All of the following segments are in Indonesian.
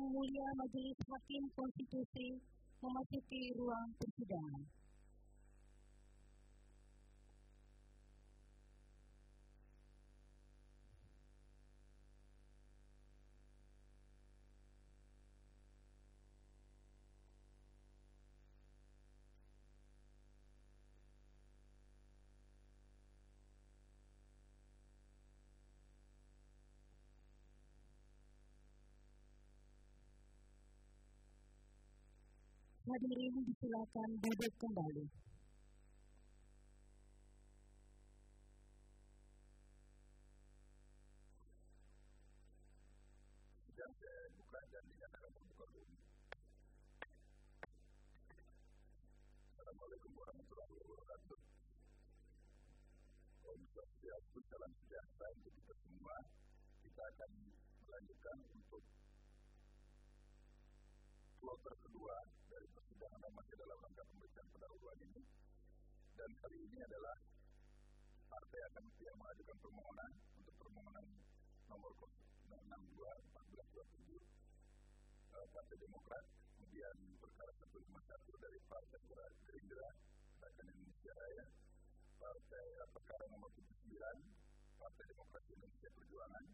Mulia Majelis Hakim Konstitusi memasuki ruang persidangan. Hadirin disilakan duduk kembali. Sidang saya buka dan dinyatakan terbuka umum. Assalamualaikum warahmatullahi wabarakatuh. Om Swastiastu, salam sejahtera untuk kita semua. Kita akan melanjutkan untuk kloter kedua dari persidangan yang masih dalam rangka pemeriksaan pendahuluan ini. Dan kali ini adalah partai akan yang mengajukan permohonan untuk permohonan nomor 062-1427 Partai Demokrat, kemudian perkara 151 dari Partai Gerindra Rakyat Indonesia Raya, perkara nomor 79 Partai Demokrasi Indonesia Perjuangan,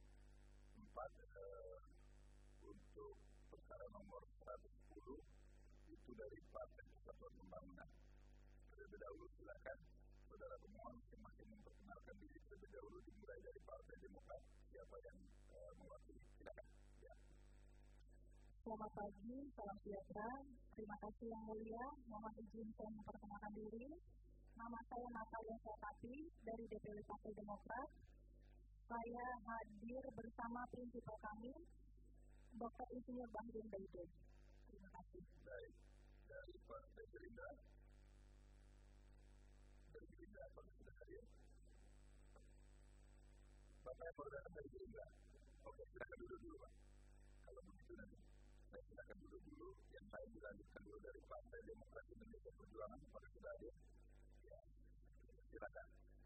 4 untuk perkara nomor 110 itu dari Partai Persatuan Pembangunan. Terlebih dahulu silakan saudara pemohon masing-masing memperkenalkan diri terlebih dahulu, dimulai dari Partai Demokrat. Siapa yang mewakili? Silakan. Ya. Selamat pagi, salam sejahtera. Terima kasih yang mulia. Mohon izin saya memperkenalkan diri. Nama saya Natalia Sotati dari DPW Partai Demokrat. Saya hadir bersama prinsipal kami, Dr. Insinyur Bahrudin Baidul. Terima kasih. Baik, dari Partai Gerindra. Dari Gerindra, apa sudah hadir? Bapak yang sudah dari Gerindra. Oke, silakan duduk dulu, Pak. Kalau begitu nanti saya silakan duduk dulu. Yang saya dilanjutkan dulu dari Partai Demokrasi Indonesia Perjuangan. Apakah sudah hadir? Ya, silakan.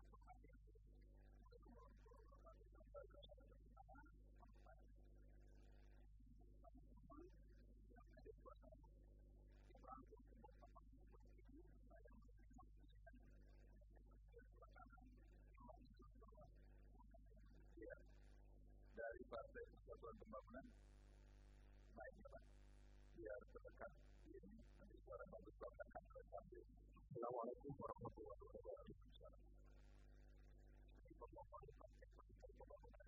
Ya, dari Partai Persatuan Pembangunan, naik Pak, biar terdekat ini nanti suara bagus akan sambil. Assalamualaikum warahmatullahi wabarakatuh. Pemohon Partai Persatuan Pembangunan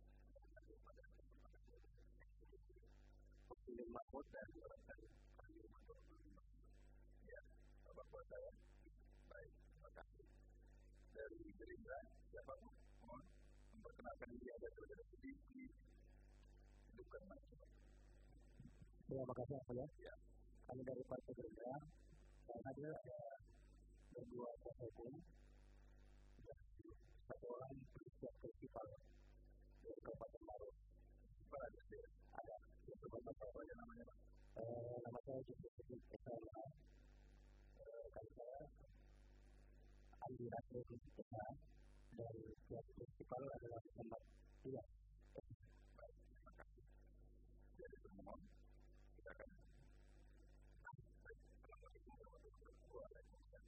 Pilih Mahmud dan ya, Bapak kuasa ya. Baik, terima kasih. Dari Gerindra, siapa mohon memperkenalkan diri ada terlebih sedikit. Hidupkan mic. Terima kasih ya. Ya. Kami dari Partai Gerindra, dan ada berdua kuasa hukum, satu orang prinsip prinsipal dari Kabupaten Maros. Pak ada sih, Ada Bapak apa aja namanya Pak? nama saya Yusuf Esra, kali saya Andi Rasmi Esra, dan pihak prinsipal adalah Muhammad Iya. Baik, terima kasih. Jadi pemohon, kita akan Assalamualaikum warahmatullahi wabarakatuh.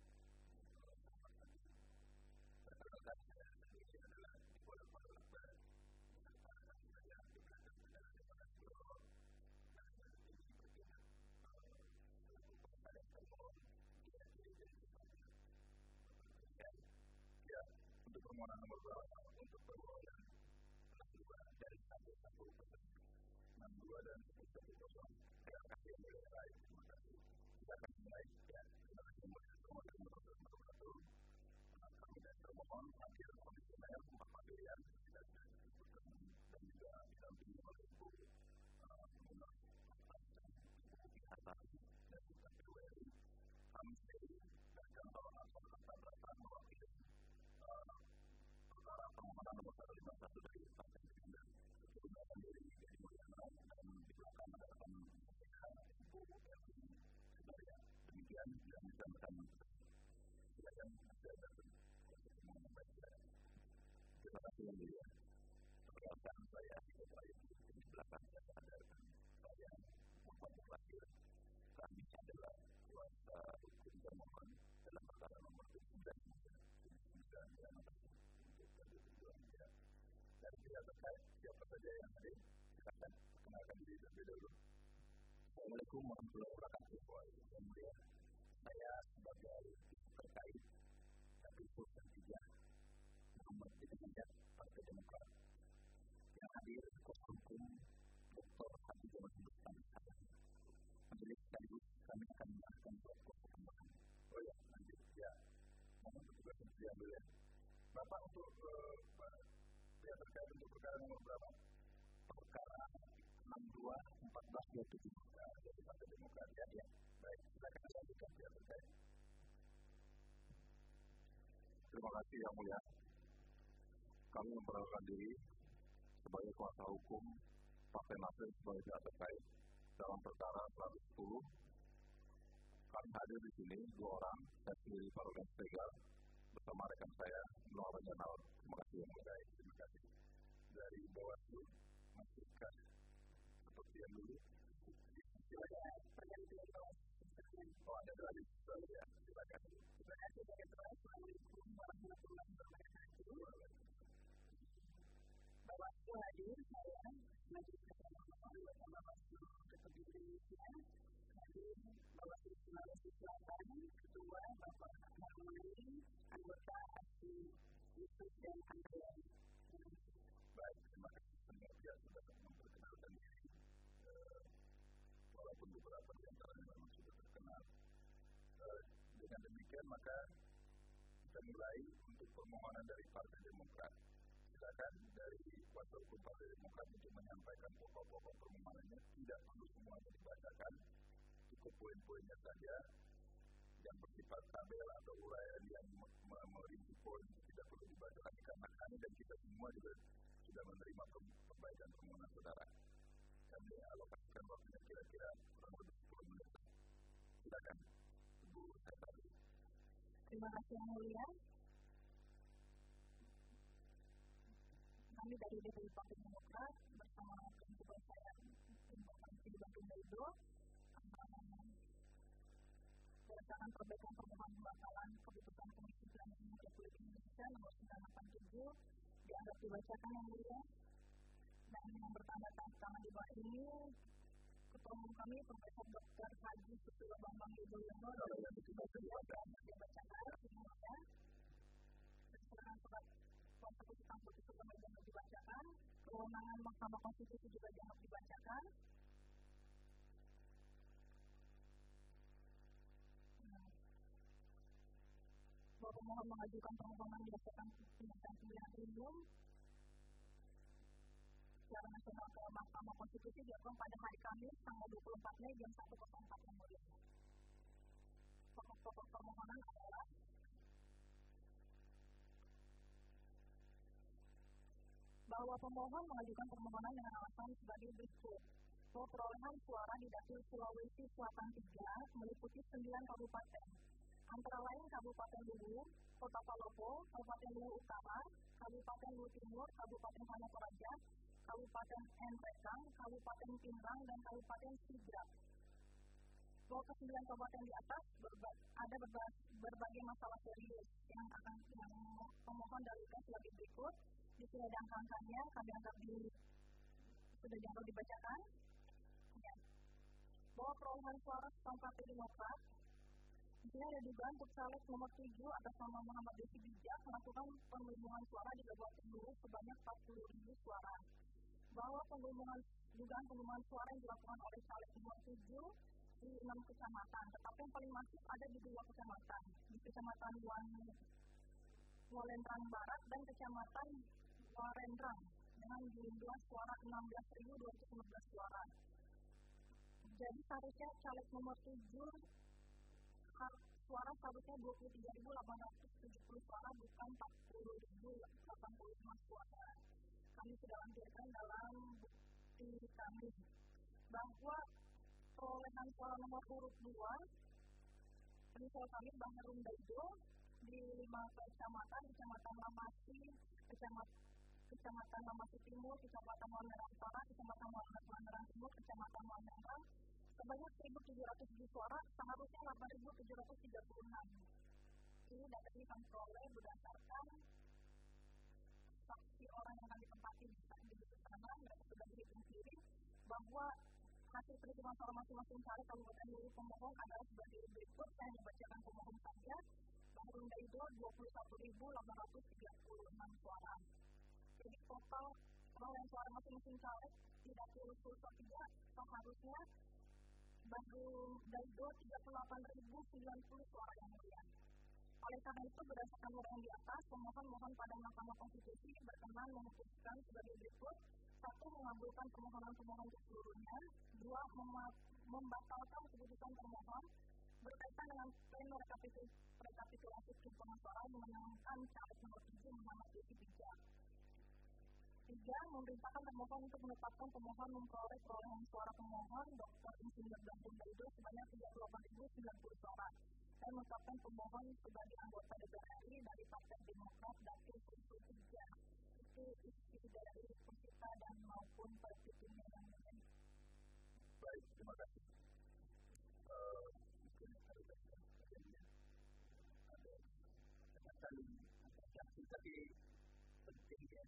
Perkenalkan saya ini adalah Ibu Bapak saya ya, untuk permohonan nomor berapa? Untuk permohonan 62 dan 110 dan 110. Terima kasih yang mulia. Baik, terima kasih. Kita akan mulai ya. Terima kasih yang mulia. Permohonan nomor 1. Kami dan termohon hadir komisioner Muhammad Irian dan juga didampingi oleh Ibu Munaf Hasan dan juga PWRI Hamzeri dan Kantor Asal Tabratan mewakili perkara permohonan nomor 151 dari Partai Gerindra. Kemudian dari Mulyana dan di belakang adalah Ibu Erwin Sudarya. Demikian yang disampaikan. Silakan ada terima kasih yang mulia. Perkenalkan saya di belakang saya ada saya saja yang hadir. Silakan perkenalkan diri terlebih dahulu. Assalamualaikum warahmatullahi wabarakatuh. Yang mulia, saya sebagai terkait Kapolres Ketiga Muhammad bin Hidayat Partai Demokrat yang hadir kuasa hukum Dr. Habibur Rahman. Majelis sekaligus kami akan menjelaskan pokok perkembangan. Oh ya, nanti ya, mohon petugas yang diambil ya. Bapak untuk yang terkait untuk perkara nomor berapa? Perkara 62-14-27 dari Partai Demokrat ya. Baik, silakan dilanjutkan yang terkait. Terima kasih Yang Mulia. Kami memperkenalkan diri sebagai kuasa hukum Partai Nasdem sebagai pihak terkait dalam perkara 110. Kami hadir di sini 2 orang, saya sendiri Pak Ruben Stegar bersama rekan saya Noah Rajanal. Terima kasih Yang Mulia. Terima kasih. Dari Bawaslu masukkan seperti yang dulu. Silakan. Oh, ada lagi ya. Silakan. Terima kasih banyak. Assalamualaikum warahmatullahi wabarakatuh. Bawaslu hadir, saya Majelis Kehormatan bersama Bawaslu Republik Indonesia. Hadir Bawaslu Sulawesi Selatan, Ketua Bapak Harmoni, anggota Aksi Yusuf dan Andreas. Baik, terima kasih semua pihak sudah memperkenalkan diri. Walaupun beberapa di antaranya memang sudah terkenal. Dengan demikian maka kita mulai untuk permohonan dari Partai Demokrat. Silakan dari kuasa hukum Partai Demokrat untuk menyampaikan pokok-pokok permohonannya. Tidak perlu semuanya dibacakan, cukup poin-poinnya saja yang bersifat tabel atau uraian yang merinci poin tidak perlu dibaca lagi karena kami dan kita semua juga sudah menerima perbaikan permohonan saudara. Kami alokasikan waktunya kira-kira kurang lebih 10 menit. Silakan, Ibu Sekretari. Terima kasih Yang Mulia. Kami dari DPD Partai Demokrat bersama ketua saya Indonesia Bandung Daido berdasarkan perbaikan permohonan pembatalan keputusan Komisi Pemilihan Republik Indonesia nomor 987 dianggap dibacakan Yang Mulia. Dan yang bertanda tangan di bawah ini Ketua Umum kami Profesor Dr. Haji Susilo Bambang Yudhoyono yang dibacakan semuanya. Berdasarkan surat kuasa putusan kami dianggap dibacakan. Kewenangan Mahkamah Konstitusi juga dianggap dibacakan. Bahwa pemohon mengajukan permohonan berdasarkan penyelesaian pemilihan umum secara nasional ke Mahkamah Konstitusi dilakukan pada hari Kamis tanggal 24 Mei jam 1.04 Yang Mulia. Pokok-pokok permohonan adalah bahwa pemohon mengajukan permohonan dengan alasan sebagai berikut. Bahwa perolehan suara di Dapil Sulawesi Selatan 3 meliputi 9 kabupaten, antara lain Kabupaten Luwu, Kota Palopo, Kabupaten Luwu Utara, Kabupaten Luwu Timur, Kabupaten Panokoraja, Kabupaten Enrekang, Kabupaten Pinrang, dan Kabupaten Sidrap. Bahwa ke 9 kabupaten di atas ada berbagai masalah serius yang pemohon dalilkan sebagai berikut. Di sini ada angka-angkanya, kami anggap sudah dianggap dibacakan. Ya. Bahwa perolehan suara Partai Demokrat, di sini ada dugaan untuk caleg nomor 7 atas nama Muhammad Desi Bijak melakukan penggelembungan suara di Kabupaten Luwu sebanyak 40.000 suara. Bahwa dugaan penggelembungan suara yang dilakukan oleh caleg nomor 7 di 6 kecamatan, tetapi yang paling masif ada di 2 kecamatan, di Kecamatan Walendrang Barat dan Kecamatan Warendrang dengan jumlah suara 16.215 suara. Jadi seharusnya caleg nomor 7 hak suara seharusnya 23.870 suara bukan 40.085 suara. Kami sudah lampirkan dalam bukti kami bahwa perolehan suara nomor urut 2 pengusul kami Bang Herum Daido di 5 kecamatan, Kecamatan Lamasi, Kecamatan Lamasi Timur, Kecamatan Walendrang Utara, Kecamatan Walendrang Timur, Kecamatan Walendrang sebanyak 1.707 suara, seharusnya 8.736. Ini data ini kami peroleh berdasarkan saksi orang yang kami tempati di sana perhitungan suara masing-masing caleg Kabupaten Duri pemohon adalah sebagai berikut. Saya membacakan pemohon saja. Bahrun Daido 21.836 suara. Jadi total perolehan suara masing-masing caleg tidak lulus tiga, seharusnya Bahrun Daido 38.090 suara yang mulia. Oleh karena itu, berdasarkan uraian di atas, pemohon mohon pada Mahkamah Konstitusi berkenan memutuskan sebagai berikut: 1. Mengabulkan permohonan pemohon seluruhnya. 2. Membatalkan keputusan termohon berkaitan dengan pleno rekapitulasi penghitungan suara yang memenangkan caleg nomor 7 Muhammad Yusuf Bijak. 3. Memerintahkan termohon untuk menetapkan pemohon memperoleh perolehan suara pemohon Dr. Insinyur Bahrun Daido sebanyak 38.090 suara dan menetapkan pemohon sebagai anggota DPR RI dari Partai Demokrat Dapil Sulsel 3. Itu isi dari peserta dan maupun perhitungan yang lain. Baik, terima kasih. Mungkin ada yang tadi penting ya.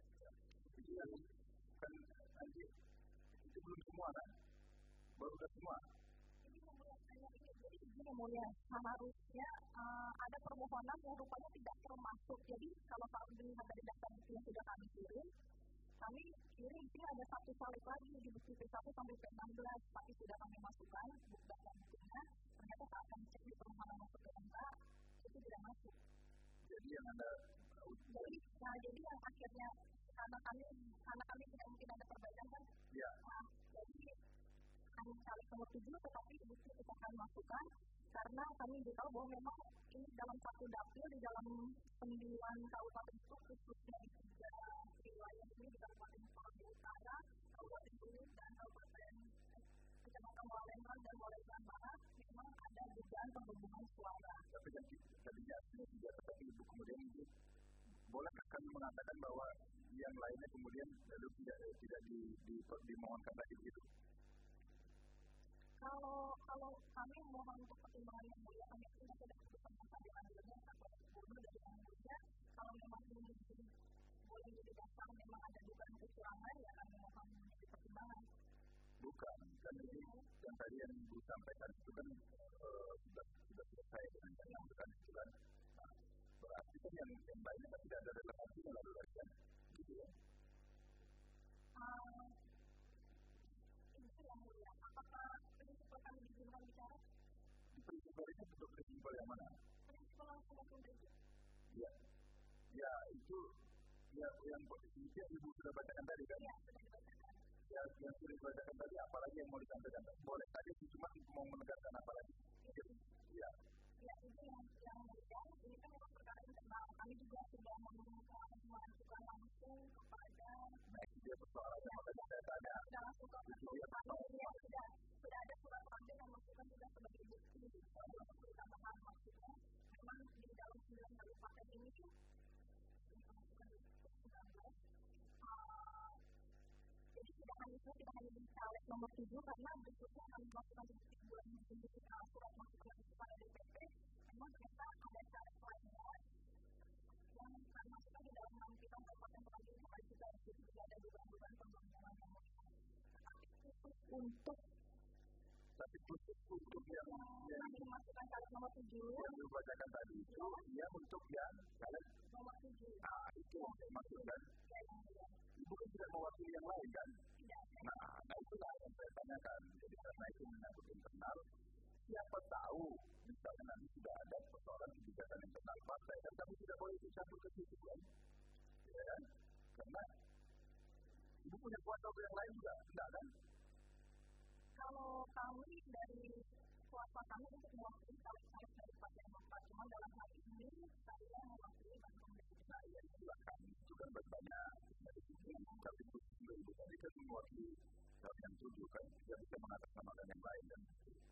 Kan nanti itu belum semua kan? Baru semua. Ini mulia, seharusnya ada permohonan yang rupanya tidak termasuk. Jadi kalau dilihat dari daftar bukti yang sudah kami kirim, ini ada satu caleg lagi di bukti P1 sampai P16, tapi sudah kami masukkan daftar buktinya. Ternyata saat kami cek di permohonan masuk ke MK, itu tidak masuk. Jadi yang ada jadi yang akhirnya karena kami tidak mungkin ada perbaikan kan? Ya. Jadi kami caleg nomor 7, tetapi bukti kita akan masukkan karena kami tahu bahwa memang ini dalam satu dapil di dalam 9 kabupaten itu, khususnya di 3 wilayah ini di Kabupaten Sukabumi Utara, Kabupaten Duri dan Kabupaten Kecamatan Walendra dan Walendra Barat, memang ada dugaan penghubungan suara. Tapi tadinya tidak, tetapi ibu kemudian itu bolehkah kami mengatakan bahwa yang lainnya kemudian lalu tidak dimohonkan lagi begitu? Kalau kami mohon untuk pertimbangan yang mulia, kami tidak ada keputusan yang tadi adilnya atau bunuh dari yang mulia. Kalau memang ini boleh jadi dasar, memang ada dugaan kecurangan, ya kami mohon menjadi pertimbangan. Bukan, kan ini yang tadi yang ibu sampaikan itu kan sudah selesai dengan yang bukan itu kan. Nah, berarti kan yang lainnya kan tidak ada relevansinya lalu lagi kan, gitu ya. Itu yang mulia. Apakah prinsipal kami diizinkan bicara? Prinsipal itu bentuk prinsipal yang mana? Prinsipal langsung itu. Ya, itu yang posisi ibu sudah bacakan tadi kan? Ya, sudah dibacakan. Ya, yang sudah dibacakan tadi, apalagi yang mau disampaikan? Boleh saja, cuma mau menegaskan apa lagi? Ya. Ya, itu yang mulia. Ini kan memang perkara internal. Kami juga sudah mengajukan langsung kepada. Nah, itu dia persoalannya, makanya saya tanya. Sudah langsung ke sudah ada surat panggil yang masukkan juga sebagai bukti. Untuk tambahan maksudnya, memang di dalam 9 kabupaten ini jadi tidak hanya di caleg nomor 7, karena berikutnya kami melakukan bulan surat masukan kepada DPP, memang ternyata ada caleg lainnya yang masukkan di dalam penampilan kabupaten Pemanggilan supaya juga tidak ada dugaan pembangunan yang mulia. Tapi khusus untuk yang dimasukkan caleg nomor 7 yang dibacakan tadi itu, ya untuk yang caleg nomor 7. Itu maksudkan ibu kan tidak mewakili yang lain kan? Tidak. Nah itulah yang saya tanyakan. Jadi karena itu menyangkut internal, siapa tahu misalnya nanti sudah ada persoalan kebijakan internal partai, dan kami tidak boleh dicampur ke situ kan? Ya kan? Karena ibu punya kuasa untuk yang lain juga, enggak kan? Kalau kami dari kuasa kami untuk mewakili caleg-caleg dari Partai Demokrat, cuma dalam hal ini saya mewakili Bahrun Daido. Nah, ya itulah kami itu kan berbanyak dari sini, tapi ibu tadi kan mewakili yang 7 kan, tidak bisa mengatasnamakan yang lain kan?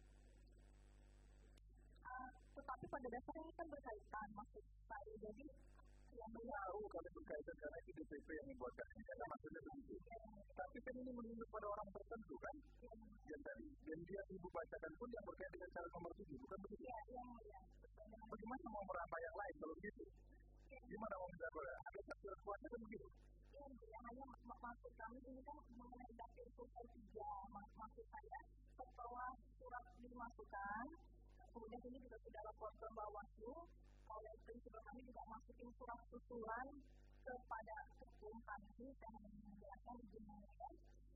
Tetapi pada dasarnya ini kan berkaitan, maksud saya. Jadi yang tahu kalau berkaitan karena itu DPP yang membuatkan ini, karena maksudnya begitu. Tapi kan ini menunjuk pada orang tertentu kan? Yang tadi, dan dia ibu bacakan pun yang berkaitan dengan cara nomor 7, bukan begitu? Bagaimana mau merambah yang lain kalau begitu? Gimana mau minta boleh? Ada satu kuasa kan begitu? Hanya maksud kami ini kan mengenai dapil Sulsel 3, maksud saya masukan. Kemudian ini juga sudah lapor ke Bawaslu. Oleh prinsipal kami juga masukin surat susulan kepada ketum kami dan menjelaskan izin mulia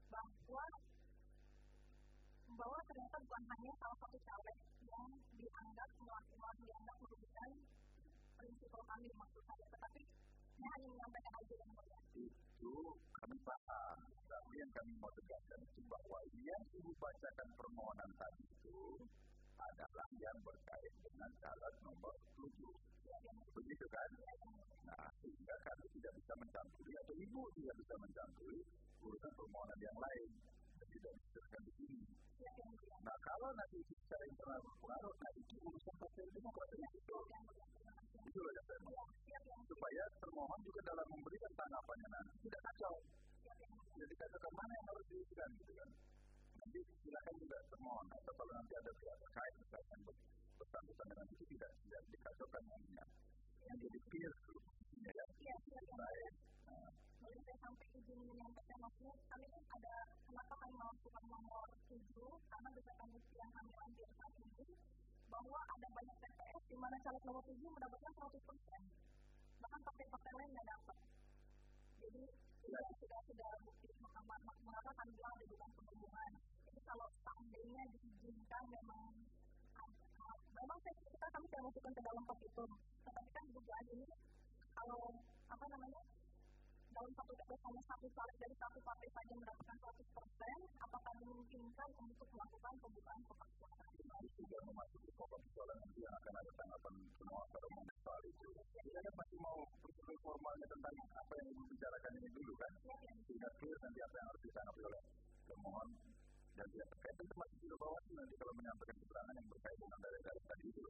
bahwa ternyata bukan hanya salah satu caleg yang dianggap merugikan prinsipal kami maksud saya, tetapi saya hanya menyampaikan aja yang mulia. Itu kami paham, tapi yang kami mau tegaskan itu bahwa yang ibu bacakan permohonan tadi itu adalah yang berkait dengan caleg nomor 7. Begitu kan? Nah, sehingga kami tidak bisa mencampuri atau ibu tidak bisa mencampuri urusan permohonan yang lain. Tidak disebutkan di sini. Nah, kalau nanti itu secara internal berpengaruh, nah itu urusan Partai Demokrat itu. Itu loh yang saya mau. Supaya termohon juga dalam memberikan tanggapannya nanti tidak kacau. Jadi katakan mana yang harus diusulkan gitu kan. Nanti silakan juga termohon atau kalau nanti ada pihak terkait misalkan bersangkutan dengan itu tidak dikacaukan yang jadi clear dulu. Ya. Baik. Boleh saya sampai izin menyampaikan maksudnya kami kan ada kenapa kami melakukan nomor 7 karena berdasarkan bukti yang kami ambil saat ini bahwa ada banyak TPS di mana caleg nomor 7 mendapatkan 100%, bahkan partai-partai lain nggak dapat. Jadi sudah bukti mengapa kami bilang ada dugaan pengeboman. Jadi kalau seandainya diizinkan memang kami tidak masukkan ke dalam petitum, tetapi kan dugaan ini kalau dalam satu TPS hanya satu caleg dari satu partai saja mendapatkan 100%, apakah dimungkinkan untuk melakukan pembukaan persoalan? Itu sudah memasuki pokok persoalan nanti yang akan ada tanggapan semua pada soal itu. Saya masih mau prosedur formalnya tentang apa yang ibu bicarakan ini dulu kan, sehingga clear nanti apa yang harus ditanggapi oleh pemohon dan dia terkait itu masih di Bawaslu nanti kalau menyampaikan keterangan yang berkait dengan dalil-dalil tadi itu.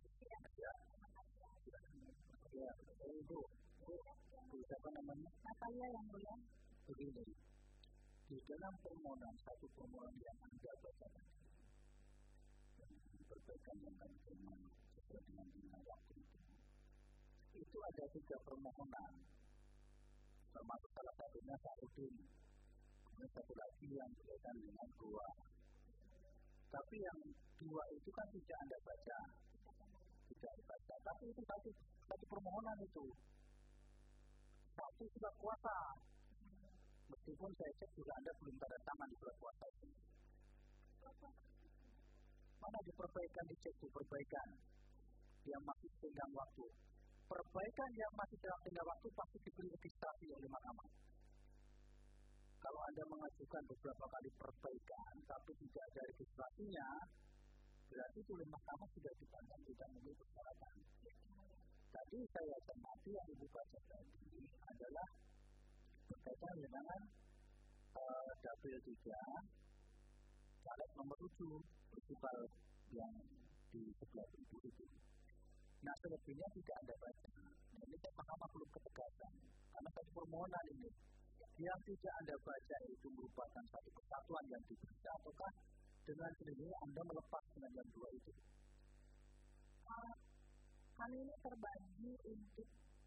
Ya, itu siapa namanya? Saya yang mulia. Begini, di dalam permohonan satu permohonan yang Anda bacakan berkaitan dengan sesuai dengan waktu itu ada 3 permohonan, termasuk salah satunya Sarudin, kemudian satu lagi yang berkaitan dengan 2. Tapi yang 2 itu kan tidak Anda baca, tapi itu satu permohonan itu. Satu surat kuasa, meskipun saya cek juga Anda belum tanda tangan di surat kuasa itu. Mana diperbaikan, dicek itu perbaikan yang masih tenggang waktu. Perbaikan yang masih dalam tenggang waktu pasti diberi registrasi oleh mahkamah. Kalau Anda mengajukan beberapa kali perbaikan tapi tidak ada registrasinya, berarti itu oleh mahkamah sudah dipandang tidak memenuhi persyaratan. Tadi saya cermati yang ibu baca tadi adalah berkaitan dengan dapil 3 caleg nomor 7 prinsipal yang di sebelah itu. Nah, selebihnya tidak Anda baca. Ini kan mahkamah belum ketegasan. Karena tadi permohonan ini yang tidak Anda baca itu merupakan satu kesatuan yang dibaca ataukah dengan sendirinya Anda melepas dengan yang 2 itu? Kami ini terbagi untuk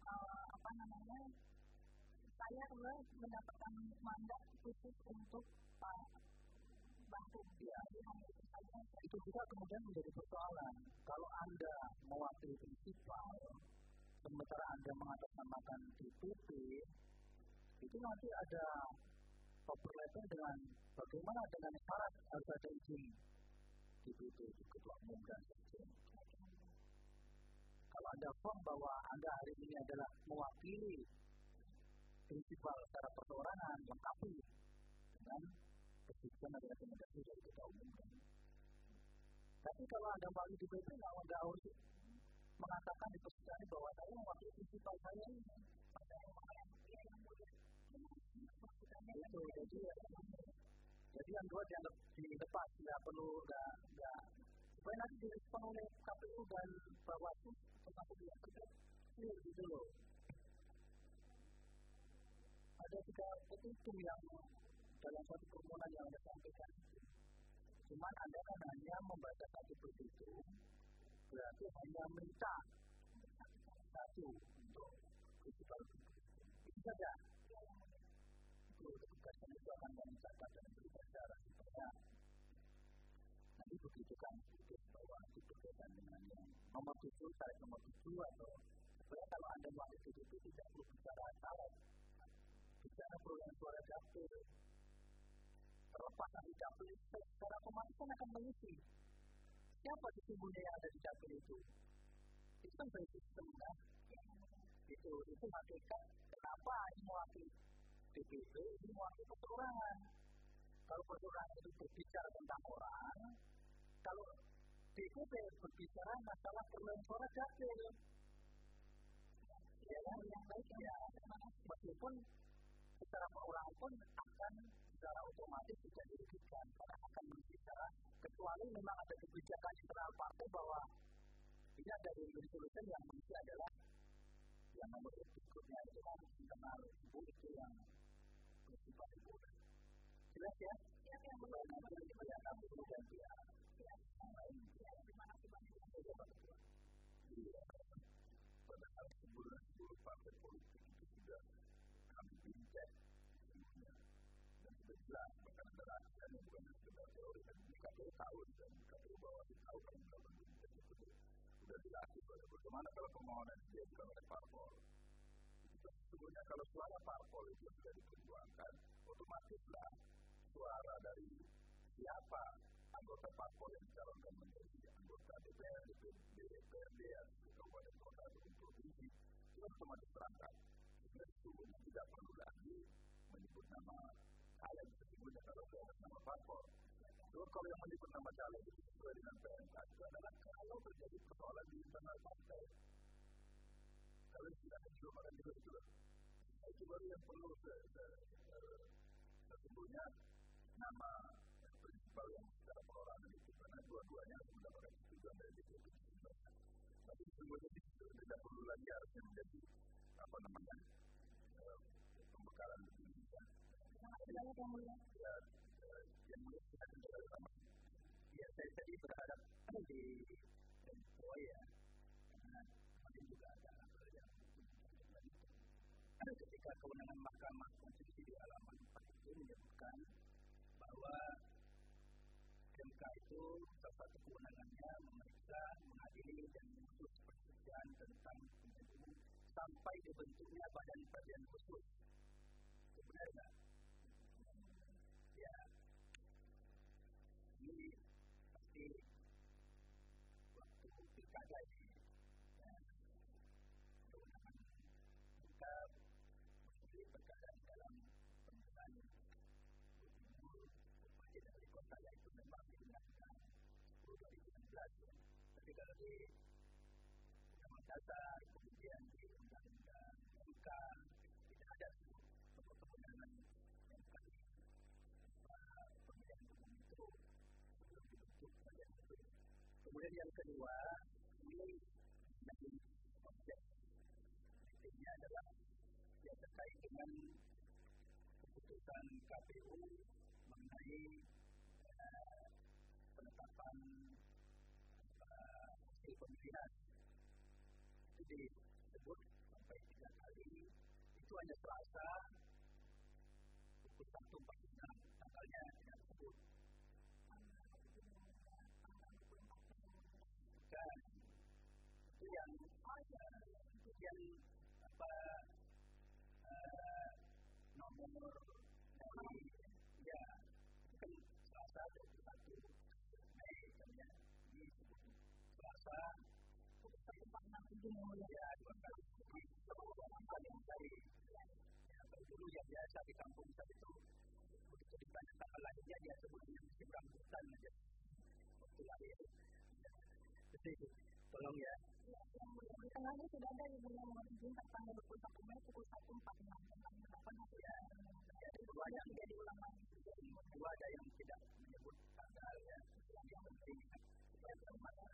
saya mendapatkan mandat khusus untuk bantu dia. Itu juga kemudian menjadi persoalan. Kalau Anda mewakili prinsipal, sementara Anda mengatasnamakan DPP, itu nanti ada overlapping dengan bagaimana dengan syarat harus ada izin DPP itu ketua umum dan sekjen. Kalau Anda form bahwa Anda hari ini adalah mewakili prinsipal secara perseorangan lengkapi dengan keputusan dan rekomendasi dari ketua umum. Tapi kalau Anda mewakili DPP, nggak harus mengatakan di persidangan bahwa saya mewakili prinsipal saya ini. Itu jadi yang 2 dianggap dilepas, nggak perlu nggak supaya nanti direspon oleh KPU dan Bawaslu termasuk yang terkait clear gitu loh. Ada 3 petitum yang dalam satu permohonan yang Anda sampaikan. Cuman Anda kan hanya membaca satu petitum, berarti hanya minta satu untuk prinsipal itu saja. Itu tugasnya itu akan mencatat dan berikan cara supaya nanti begitu kan bahwa nomor 7, caleg nomor 7 atau sebenarnya kalau Anda wakil PDIP tidak perlu bicara caleg, bicara perolehan suara dapil. Terlepas dari dapil itu secara otomatis kan akan mengisi siapa sesungguhnya yang ada di dapil itu. Itu kan dari sistem kan. Itu hakikat kenapa ini mewakili DPP, ini mewakili perorangan. Kalau perorangan itu berbicara tentang orang, kalau DPP berbicara masalah perolehan suara dapil. Ya kan, yang baik ya, meskipun secara perorangan pun akan secara otomatis tidak dirugikan karena akan berbicara, kecuali memang ada kebijakan internal partai bahwa ini ada win-win solution yang mengisi adalah yang nomor berikutnya itu kan internal ibu itu yang bersifat ibu. Jelas ya? Siap yang berlaku dari kebijakan ibu dan dia yang lain. Terima kasih banyak. Iya, padahal sebulan seluruh partai politik itu sudah kami bincang semuanya dan sudah jelas bahkan ada rahasia yang bukan sekedar teori dan KPU tahu dan KPU Bawaslu tahu kan melakukan bincang itu sudah dilakukan. Bagaimana kalau permohonan diajukan oleh parpol? Sebenarnya kalau suara parpol itu sudah diperjuangkan, otomatislah suara dari siapa anggota parpol yang dicalonkan menjadi anggota DPR, DPRD, kabupaten kota atau provinsi itu otomatis berangkat. Jadi sesungguhnya tidak perlu lagi menyebut nama caleg sesungguhnya kalau ada nama parpol. Terus kalau yang menyebut nama caleg itu sesuai dengan PMK itu adalah kalau terjadi persoalan di internal partai. Kalau tidak ada juga pada itu itu baru yang perlu sesungguhnya nama prinsipal yang secara perorangan itu karena dua-duanya mendapatkan persetujuan dari DPP. Tapi sesungguhnya tidak perlu lagi harusnya menjadi pembekalan begini kan. Yang mulia kita tinggal sama. Ya saya tadi berharap di MPO ya karena kemarin juga ada yang ketika kewenangan Mahkamah Konstitusi di halaman 4 itu menyebutkan bahwa MK itu salah satu kewenangannya memeriksa, mengadili dan memutus perselisihan tentang pemilu sampai dibentuknya badan-badan khusus. Sebenarnya, ya, ini pasti waktu pilkada ini, kewenangan MK mesti berkaitan dalam pemilihan gubernur, bupati dan wali kota itu memang diundangkan 10/2016. Tapi kalau di Undang-Undang Dasar, kemudian di Undang-Undang MK tidak ada kewenangan MK pemilihan umum itu sebelum dibentuk badan itu. Kemudian yang kedua, ini menjadi objek pentingnya adalah yang terkait dengan keputusan KPU mengenai penetapan hasil pemilihan. Itu disebut sampai 3 kali. Itu hanya Selasa pukul 1.46 tanggalnya tidak disebut. Dan itu yang nomor dari ya itu kan Selasa 21 Mei kan ya ini Selasa 1.46 itu ya 2 kali yang dari dulu yang biasa di kampung saat itu begitu ditanya tanggal lahirnya dia sebutnya musim rambutan aja waktu lahir. Jadi tolong ya. Di tengahnya sudah ada ibu yang mengizinkan tanggal 21 Mei pukul 1.46 tentang penetapan hasil jadi dua yang menjadi ulang lagi. Dua ada yang tidak menyebut tanggal ya yang penting supaya bermanfaat.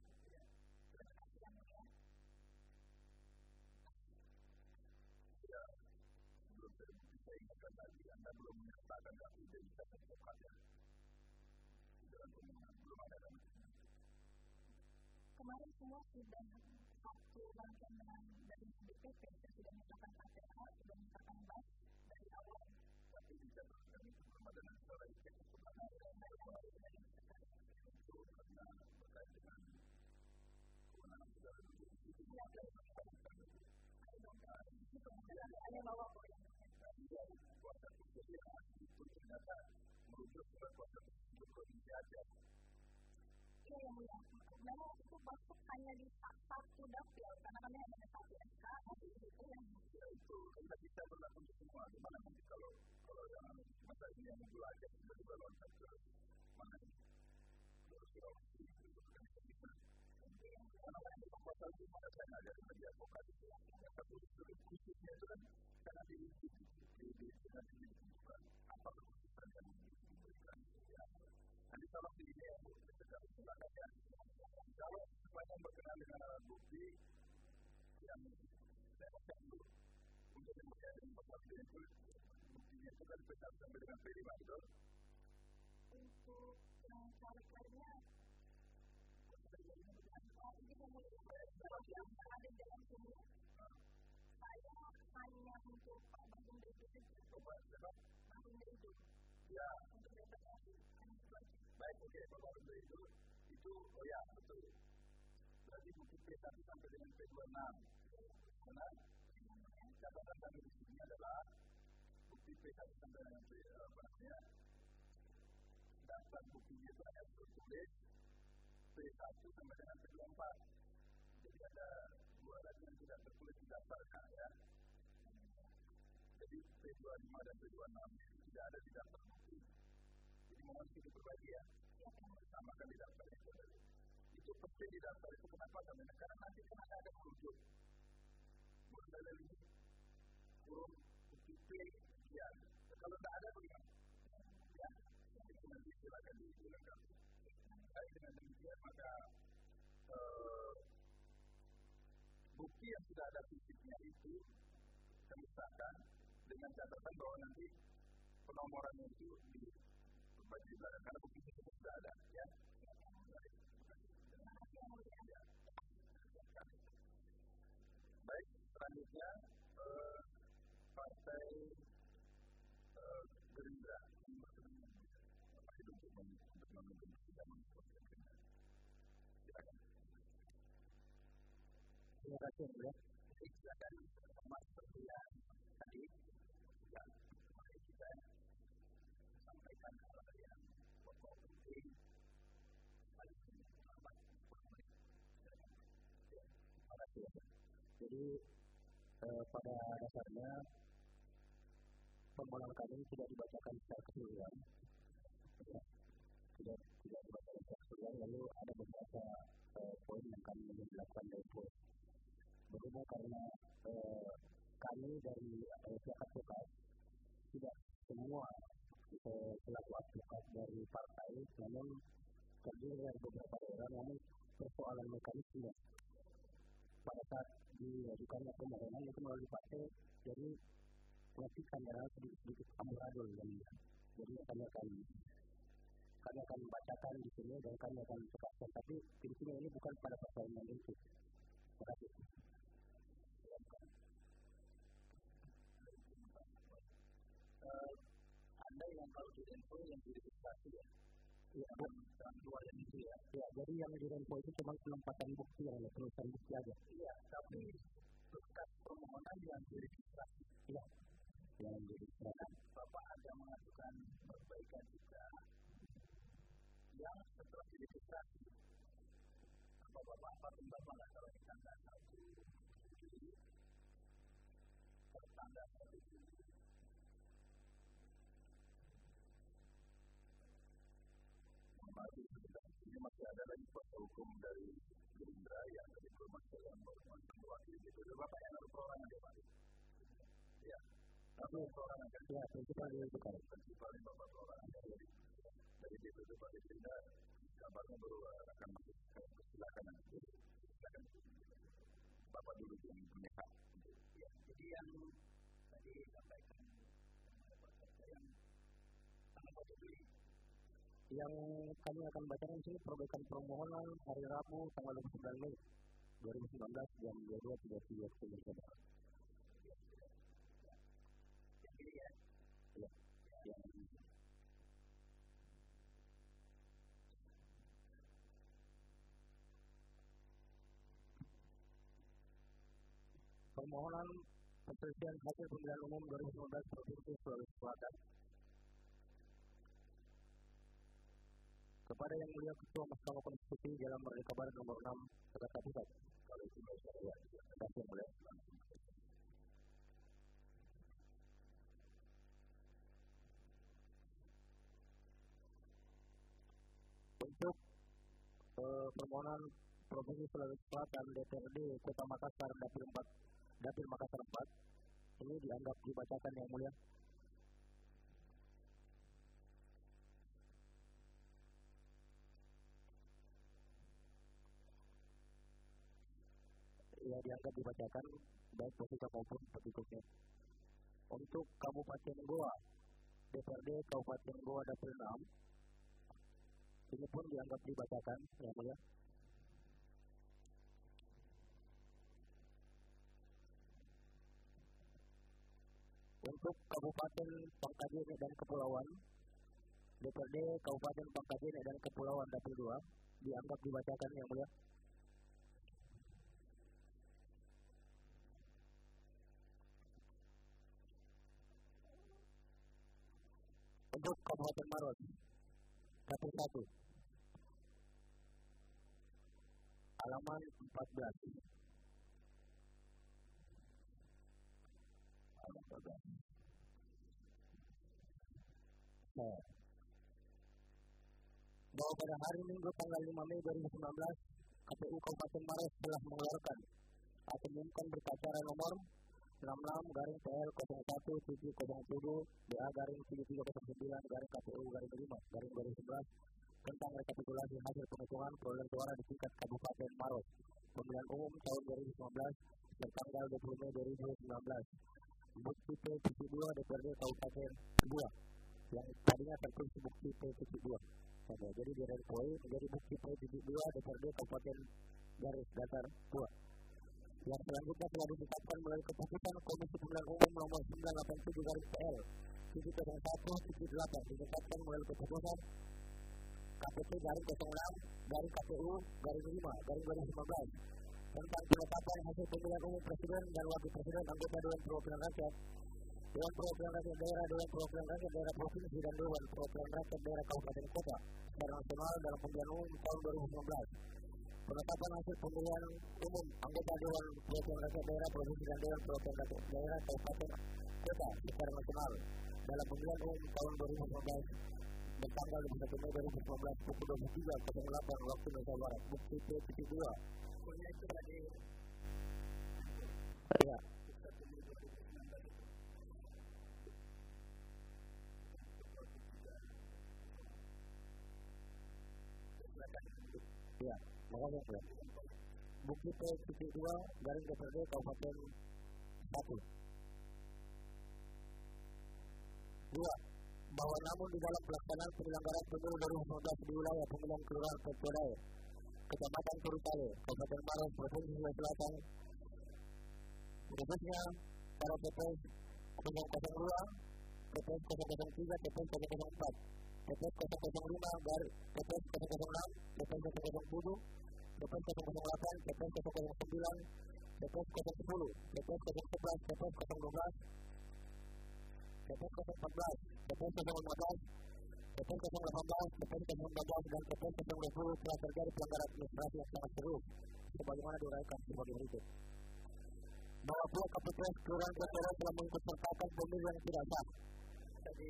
Ya, sebelum saya ingatkan lagi, Anda belum menyatakan KPU bisa menetapkan ya. Dalam pengumuman belum ada kan? Kemarin semua sudah satu rangkaian dengan dari DPP sudah menyatakan KPA, sudah menyatakan BAS dari awal. Tapi bisa kami belum ada secara efektif kemana itu karena berkait dengan kewenangan negara hanya bawa poin. Iya, kuasa kemudian itu ternyata merujuk ke kuasa tersebut provinsi Aceh. Iya yang mulia, sebenarnya itu masuk hanya di satu dapil, karena kami hanya ada satu SK, itu yang ya itu, kita bisa berlaku untuk semua. Gimana nanti kalau yang masa ini yang dulu Aceh tiba-tiba loncat ke mana ini? Ke Sulawesi, itu kan bisa. Karena itu pasal itu mana saya ngajar di advokat itu. Yang satu khususnya itu kan karena ditentukan apa keputusan yang diberikan. Nanti kalau di ini yang silakan ya. Kalau semuanya berkenaan dengan alat bukti yang saya maksud dulu untuk yang berkaitan dengan pasal itu buktinya itu kan benar sampai dengan prima itu. untuk yang caleg-calegnya ini yang ada dalam sini saya hanya untuk Pak Baginda itu Baginda itu Ya, untuk DPR baik, oke, Pak Baginda itu, oh ya, betul. Berarti bukti P1 sampai dengan P26. Karena catatan kami di sini adalah bukti P1 sampai dengan daftar buktinya itu hanya tertulis P1 sampai dengan P24. Jadi ada dua lagi yang tidak tertulis di daftarnya ya. Jadi P25 dan P26 itu tidak ada di daftar bukti. Jadi mohon itu diperbaiki ya. Samakan di daftar itu. Itu penting di daftar itu kenapa? Karena nanti kan ada merujuk. Mulai dari kurung bukti P sekian. Kalau tidak ada bagaimana? Ya, itu nanti silakan dilengkapi. Baik dengan demikian maka bukti yang sudah ada fisiknya itu kami sahkan dengan catatan bahwa nanti penomorannya itu diperbaiki di belakang karena bukti itu sudah ada ya. Baik, selanjutnya Partai Gerindra untuk memimpin sidang. Silakan. Terima kasih ya. Silakan Mas Pertian tadi yang mari kita sampaikan hal yang pokok penting. Terima kasih. Jadi pada dasarnya permohonan kami tidak dibacakan secara keseluruhan. Ya, tidak dibacakan secara keseluruhan. Lalu ada beberapa poin yang kami ingin lakukan dari poin. Berhubung karena kami dari pihak advokat tidak semua selaku advokat dari partai, namun terdiri dari beberapa daerah, namun persoalan mekanisme pada saat diajukannya permohonan itu melalui partai, jadi masih kamera sedikit amburadul dan jadi kami akan membacakan di sini dan kami akan cekakkan, tapi intinya ini bukan pada persoalan yang itu. Terima kasih. Anda yang kalau di info yang diregistrasi ya? Ya, dua yang itu ya? Ya, jadi yang di info itu cuma penempatan bukti yang penulisan bukti aja. Iya, tapi berkas permohonan yang diregistrasi. Iya, yang diregistrasi. Bapak ada mengajukan perbaikan juga yang setelah diregistrasi. Apa Bapak nggak kalau tanggal 1 Juli tanggal 1 Juli ini masih ada lagi kuasa hukum dari Gerindra yang dari Kementerian yang mewakili itu. Bapak yang harus perorangan ya Pak? Ya, tapi perorangan kan? Ya, prinsipal itu kan. Prinsipal yang Bapak perorangan dari DPP Partai Gerindra kabarnya baru akan masuk. Silakan nanti. Silakan. Bapak dulu yang punya hak. Ya, jadi yang tadi sampaikan yang kami akan bacakan sini perbaikan permohonan hari Rabu tanggal 29 Mei 2019 jam 22.30 waktu. Ya. Permohonan Perselisihan hasil pemilihan umum 2019 Provinsi Sulawesi Selatan. Kepada Yang Mulia Ketua Mahkamah Konstitusi Jalan Merdeka Barat nomor 6 Jakarta Pusat. Kalau itu saya yang mulia. Untuk permohonan Provinsi Sulawesi Selatan DPRD Kota Makassar Dapil Makassar 4 ini dianggap dibacakan Yang Mulia. Ya, dianggap dibacakan baik petitum maupun petitumnya. Untuk Kabupaten Goa DPRD Kabupaten Goa Dapil 6 ini pun dianggap dibacakan Yang Mulia. Untuk Kabupaten Pangkajene dan Kepulauan DPRD Kabupaten Pangkajene dan Kepulauan Dapil 2 dianggap dibacakan Yang Mulia. Untuk Kabupaten Maros Dapil 1 halaman 14. Bahwa pada hari Minggu tanggal 5 Mei 2019 KPU Kabupaten Maros telah mengeluarkan atau mengumumkan berita acara nomor 66-PL01-707 BA-7309-KPU-5-2011 tentang rekapitulasi hasil penghitungan perolehan suara di tingkat Kabupaten Maros pemilihan umum tahun 2019 tertanggal 20 Mei 2019. Bukti P.2 DPRD Kabupaten 2 yang tadinya tertulis bukti P.2 jadi direvisi menjadi bukti P.2 DPRD Kabupaten Garis Datar 2 yang selanjutnya telah ditetapkan melalui keputusan Komisi Pemilihan Umum nomor 987/PL 701/8 ditetapkan melalui keputusan KPP-06-KPU-5-2015 tentang penetapan hasil pemilihan umum presiden dan wakil presiden anggota Dewan Perwakilan Rakyat, Dewan Perwakilan Rakyat Daerah, Dewan Perwakilan Rakyat Daerah Provinsi dan Dewan Perwakilan Rakyat Daerah Kabupaten Kota secara nasional dalam pemilihan umum tahun 2019. Penetapan hasil pemilihan umum anggota Dewan Perwakilan Rakyat Daerah Provinsi dan Dewan Perwakilan Rakyat Daerah Kabupaten Kota secara nasional dalam pemilihan umum tahun 2019 bertanggal 21 Mei 2019 pukul 23.08 waktu Indonesia Barat. Bukti P.2 itu tadi ya. Ya, makanya ya. Bukti P.2 garing DPRD Kabupaten 1. 2. Bahwa namun di dalam pelaksanaan penyelenggaraan pemilu 2019 di wilayah pemilihan kelurahan Petuadae, Kecamatan Turutale, Kabupaten Maros, Provinsi Sulawesi Selatan, khususnya pada TPS 002, TPS 003, TPS 004, TPS 005, TPS 006, TPS 007, TPS 008, TPS 009, TPS 010, TPS 011, TPS 012, TPS 014, TPS 015, TPS 018, TPS 019 dan TPS 020 telah terjadi pelanggaran administrasi yang sangat serius sebagaimana diuraikan sebagai berikut. Bahwa pihak KPPS Kelurahan Petuadae telah mengikutsertakan pemilu yang tidak sah. Jadi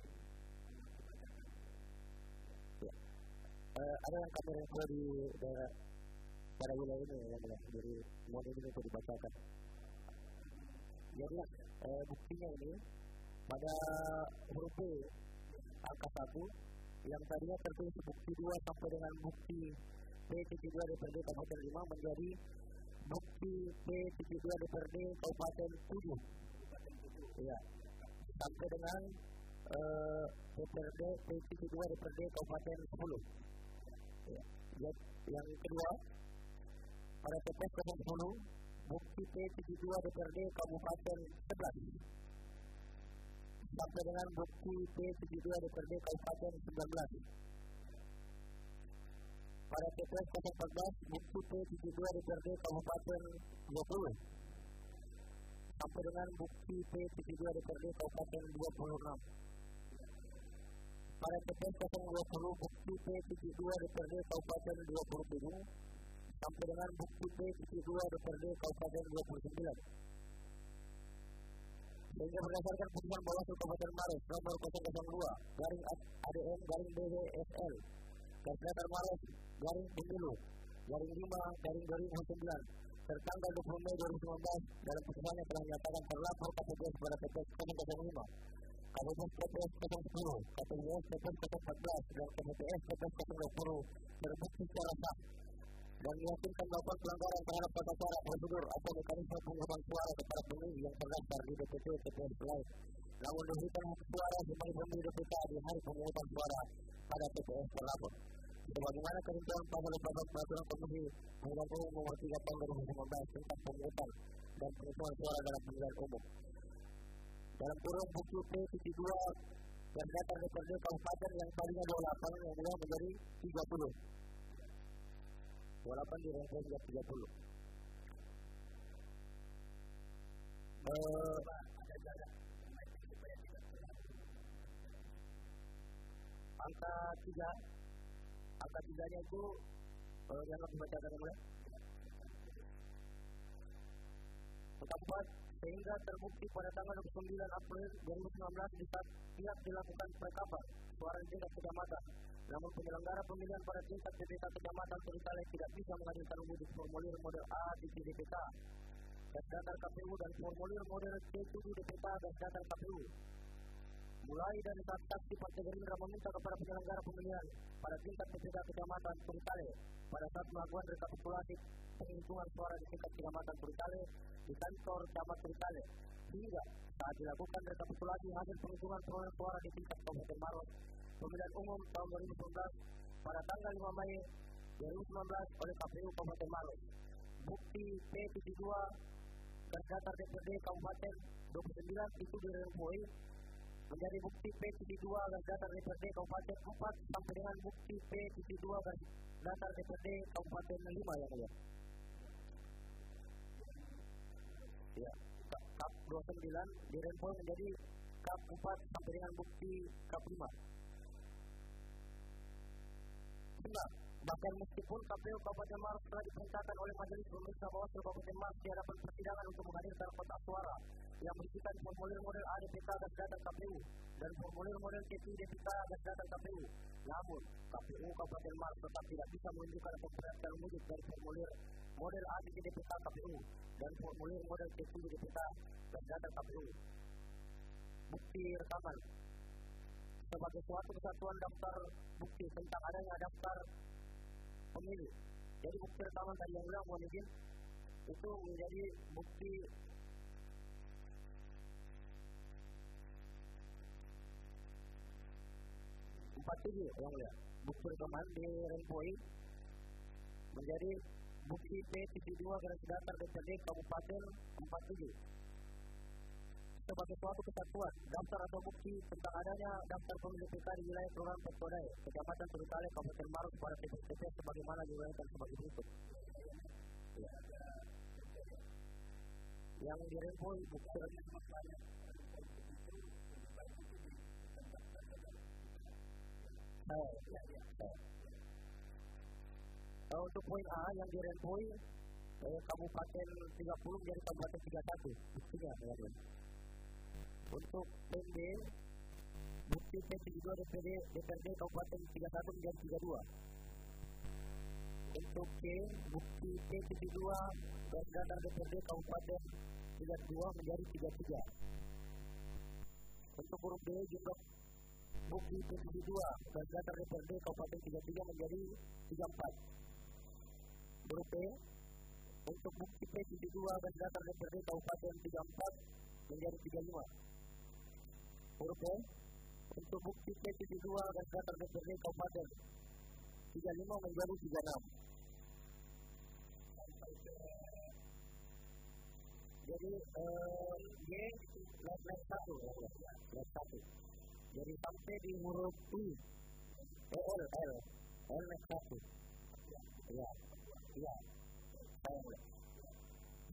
ada yang kami info di daerah pada wilayah ini jadi mohon ini untuk dibacakan. Jadi buktinya ini pada huruf B angka 1 yang tadinya tertulis bukti 2 sampai dengan bukti P.2 DPRD Kabupaten 5 menjadi bukti P.2 DPRD Kabupaten 7 ya, sampai dengan DPRD P.2 DPRD Kabupaten 10 ya. Yang kedua pada TPS 010 bukti P.2 DPRD Kabupaten 11 sampai dengan bukti P.2 DPRD Kabupaten 19. Pada TPS 014 bukti P.2 DPRD Kabupaten 20 sampai dengan bukti P72 DPRD Kabupaten 26. Pada TPS 020 bukti P72 DPRD Kabupaten 27 sampai dengan bukti P72 DPRD Kabupaten 29. Sehingga berdasarkan putusan Bawaslu Kabupaten Maros nomor 002 garing ADM garing BWSL dan Datar Maros garing Pemilu garing 5 garing 2009 tertanggal 20 Mei 2019 dalam putusannya telah menyatakan terlapor KPPS pada TPS 005, KPPS TPS 010, KPPS TPS 014 dan KPPS TPS 020 terbukti secara sah dan meyakinkan melakukan pelanggaran terhadap tata cara prosedur atau mekanisme pemungutan suara kepada pemilih yang terdaftar di DPT TPS lain, namun diberikan hak suara sebagai pemilih DPK di hari pemungutan suara pada TPS terlapor. Sebagaimana ketentuan pasal 14 Peraturan Komisi Pemilihan Umum Nomor 3 Tahun 2019 tentang pemungutan dan penghitungan suara dalam pemilihan umum. Dalam kurung bukti P72 dan data DPRD Kabupaten yang tadinya 28 yang berubah menjadi 30. 28 direngkuh menjadi 30. Angka 3-nya itu yang harus dibacakan mulai. Keempat, sehingga terbukti pada tanggal 29 April 2019 di saat pihak dilakukan perekaman suara di tingkat kecamatan. Namun penyelenggara pemilihan pada tingkat DPK kecamatan Turutale tidak bisa menghadirkan wujud formulir model A di DPK, gas datar KPU dan formulir model C7 DPK gas datar KPU. Mulai dari saat saksi Partai Gerindra meminta kepada penyelenggara pemilihan pada tingkat DPK kecamatan Turutale pada saat melakukan rekapitulasi penghitungan suara di tingkat kecamatan Turutale di kantor camat Turutale, hingga saat dilakukan rekapitulasi hasil penghitungan perolehan suara di tingkat Kabupaten Maros pemilihan umum tahun 2019 pada tanggal 5 Mei 2019 oleh KPU Kabupaten Maros. Bukti P72 gas datar DPRD Kabupaten 29 itu dirempoi menjadi bukti P72 gas datar DPRD Kabupaten 4 sampai dengan bukti P72 gas datar DPRD Kabupaten 5 yang mulia. Ya, KAP 29 dirempoi menjadi KAP 4 sampai dengan bukti KAP 5. Bahkan meskipun KPU Kabupaten Maros telah diperintahkan oleh Majelis Pemeriksa Bawaslu Kabupaten Maros di hadapan persidangan untuk menghadirkan kotak suara yang berisikan formulir model A DPK gas datar KPU dan formulir model C7 DPK gas datar KPU, namun KPU Kabupaten Maros tetap tidak bisa menunjukkan pemberatan wujud dari formulir model A DPK KPU dan formulir model C7 DPK gas datar KPU. Bukti rekaman sebagai suatu kesatuan daftar bukti tentang adanya daftar pemilih. Jadi bukti rekaman tadi yang bilang mohon izin itu menjadi bukti yang lihat bukti rekaman di rempoi menjadi bukti P72 garis datar DPRD Kabupaten 47 sebagai suatu kesatuan daftar atau bukti tentang adanya daftar pemilih DPK di wilayah Kelurahan Petkodai, Kecamatan Turutale, Kabupaten Maros pada TPS sebagaimana diuraikan sebagai berikut. Ya. Yang dirempoi bukti untuk poin A yang dirempoi Kabupaten 30 menjadi Kabupaten 31 buktinya ya. Untuk PB bukti P72 DPRD Kabupaten 31 menjadi 32. Untuk K bukti P72 gas datar DPRD Kabupaten 32 menjadi 33. Untuk huruf B jumlah bukti P72 gas datar DPRD Kabupaten 33 menjadi 34. Huruf P untuk bukti P72 gas datar DPRD Kabupaten 34 menjadi 35. Huruf B untuk bukti P72 gas datar DPRD Kabupaten 35 menjadi 36. Jadi Y left 1. Jadi sampai di huruf I L next 1. Ya.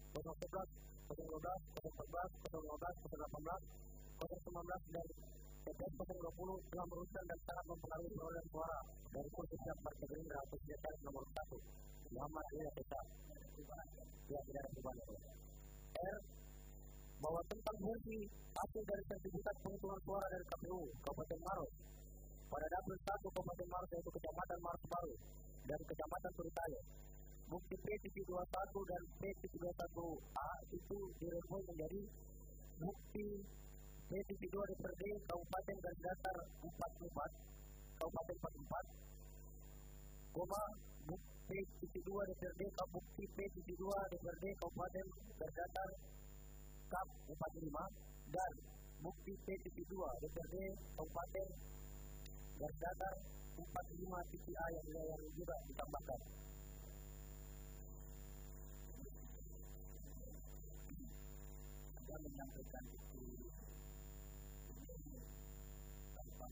011, 012, 014, 015, 018, 019 dan TPS 020 telah merugikan dan sangat mempengaruhi perolehan suara dari khususnya Partai Gerindra atau Sekretaris nomor 1 Muhammad Ria Peta. Ya, tidak ada perubahan. R. Bahwa tentang fungsi hasil dari sertifikat penghitungan suara dari KPU Kabupaten Maros pada dapil 1 Kabupaten Maros yaitu Kecamatan Maros Baru dan Kecamatan Suritaya. Bukti P21 dan P21A itu direvokasi menjadi bukti P2 DPRD Kabupaten Garis Datar 44 Kabupaten 44, bukti P2 DPRD bukti P2 DPRD Kabupaten Garis Datar KAP 45 dan bukti P2 DPRD Kabupaten Garis Datar 45 TPA yang juga ditambahkan. Saya menyampaikan itu tanpa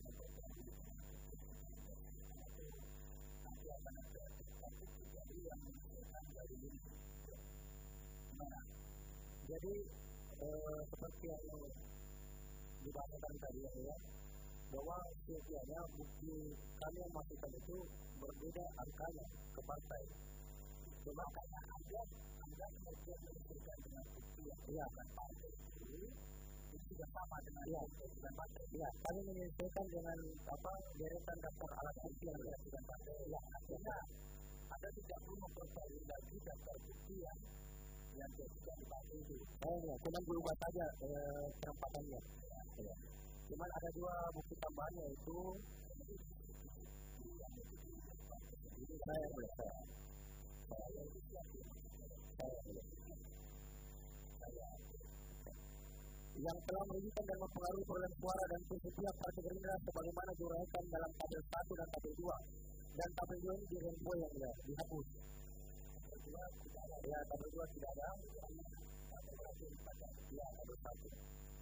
nanti akan ada satu kejadian yang menunjukkan dari ini. Nah, jadi seperti yang dibacakan tadi ya, bahwa setiapnya bukti kami yang masukkan itu berbeda angkanya ke partai. Cuma karena Anda kemudian menunjukkan dengan bukti yang berdasarkan partai itu juga sama dengan partai. Ya, kami menyesuaikan dengan deretan daftar alat bukti yang berdasarkan partai. Ya, artinya Anda tidak perlu mempercayai lagi daftar bukti yang tidak dipakai itu. Ya, cuma berubah saja penempatannya. Ya. Cuma ada dua bukti tambahan yaitu yang telah merugikan dan mempengaruhi perolehan suara dan setiap Partai Gerindra sebagaimana diuraikan dalam tabel 1 dan tabel 2 dan tabel 2 ini dirempo yang dihapus. Ya, tabel 2 tidak ada. Ya, tabel 1.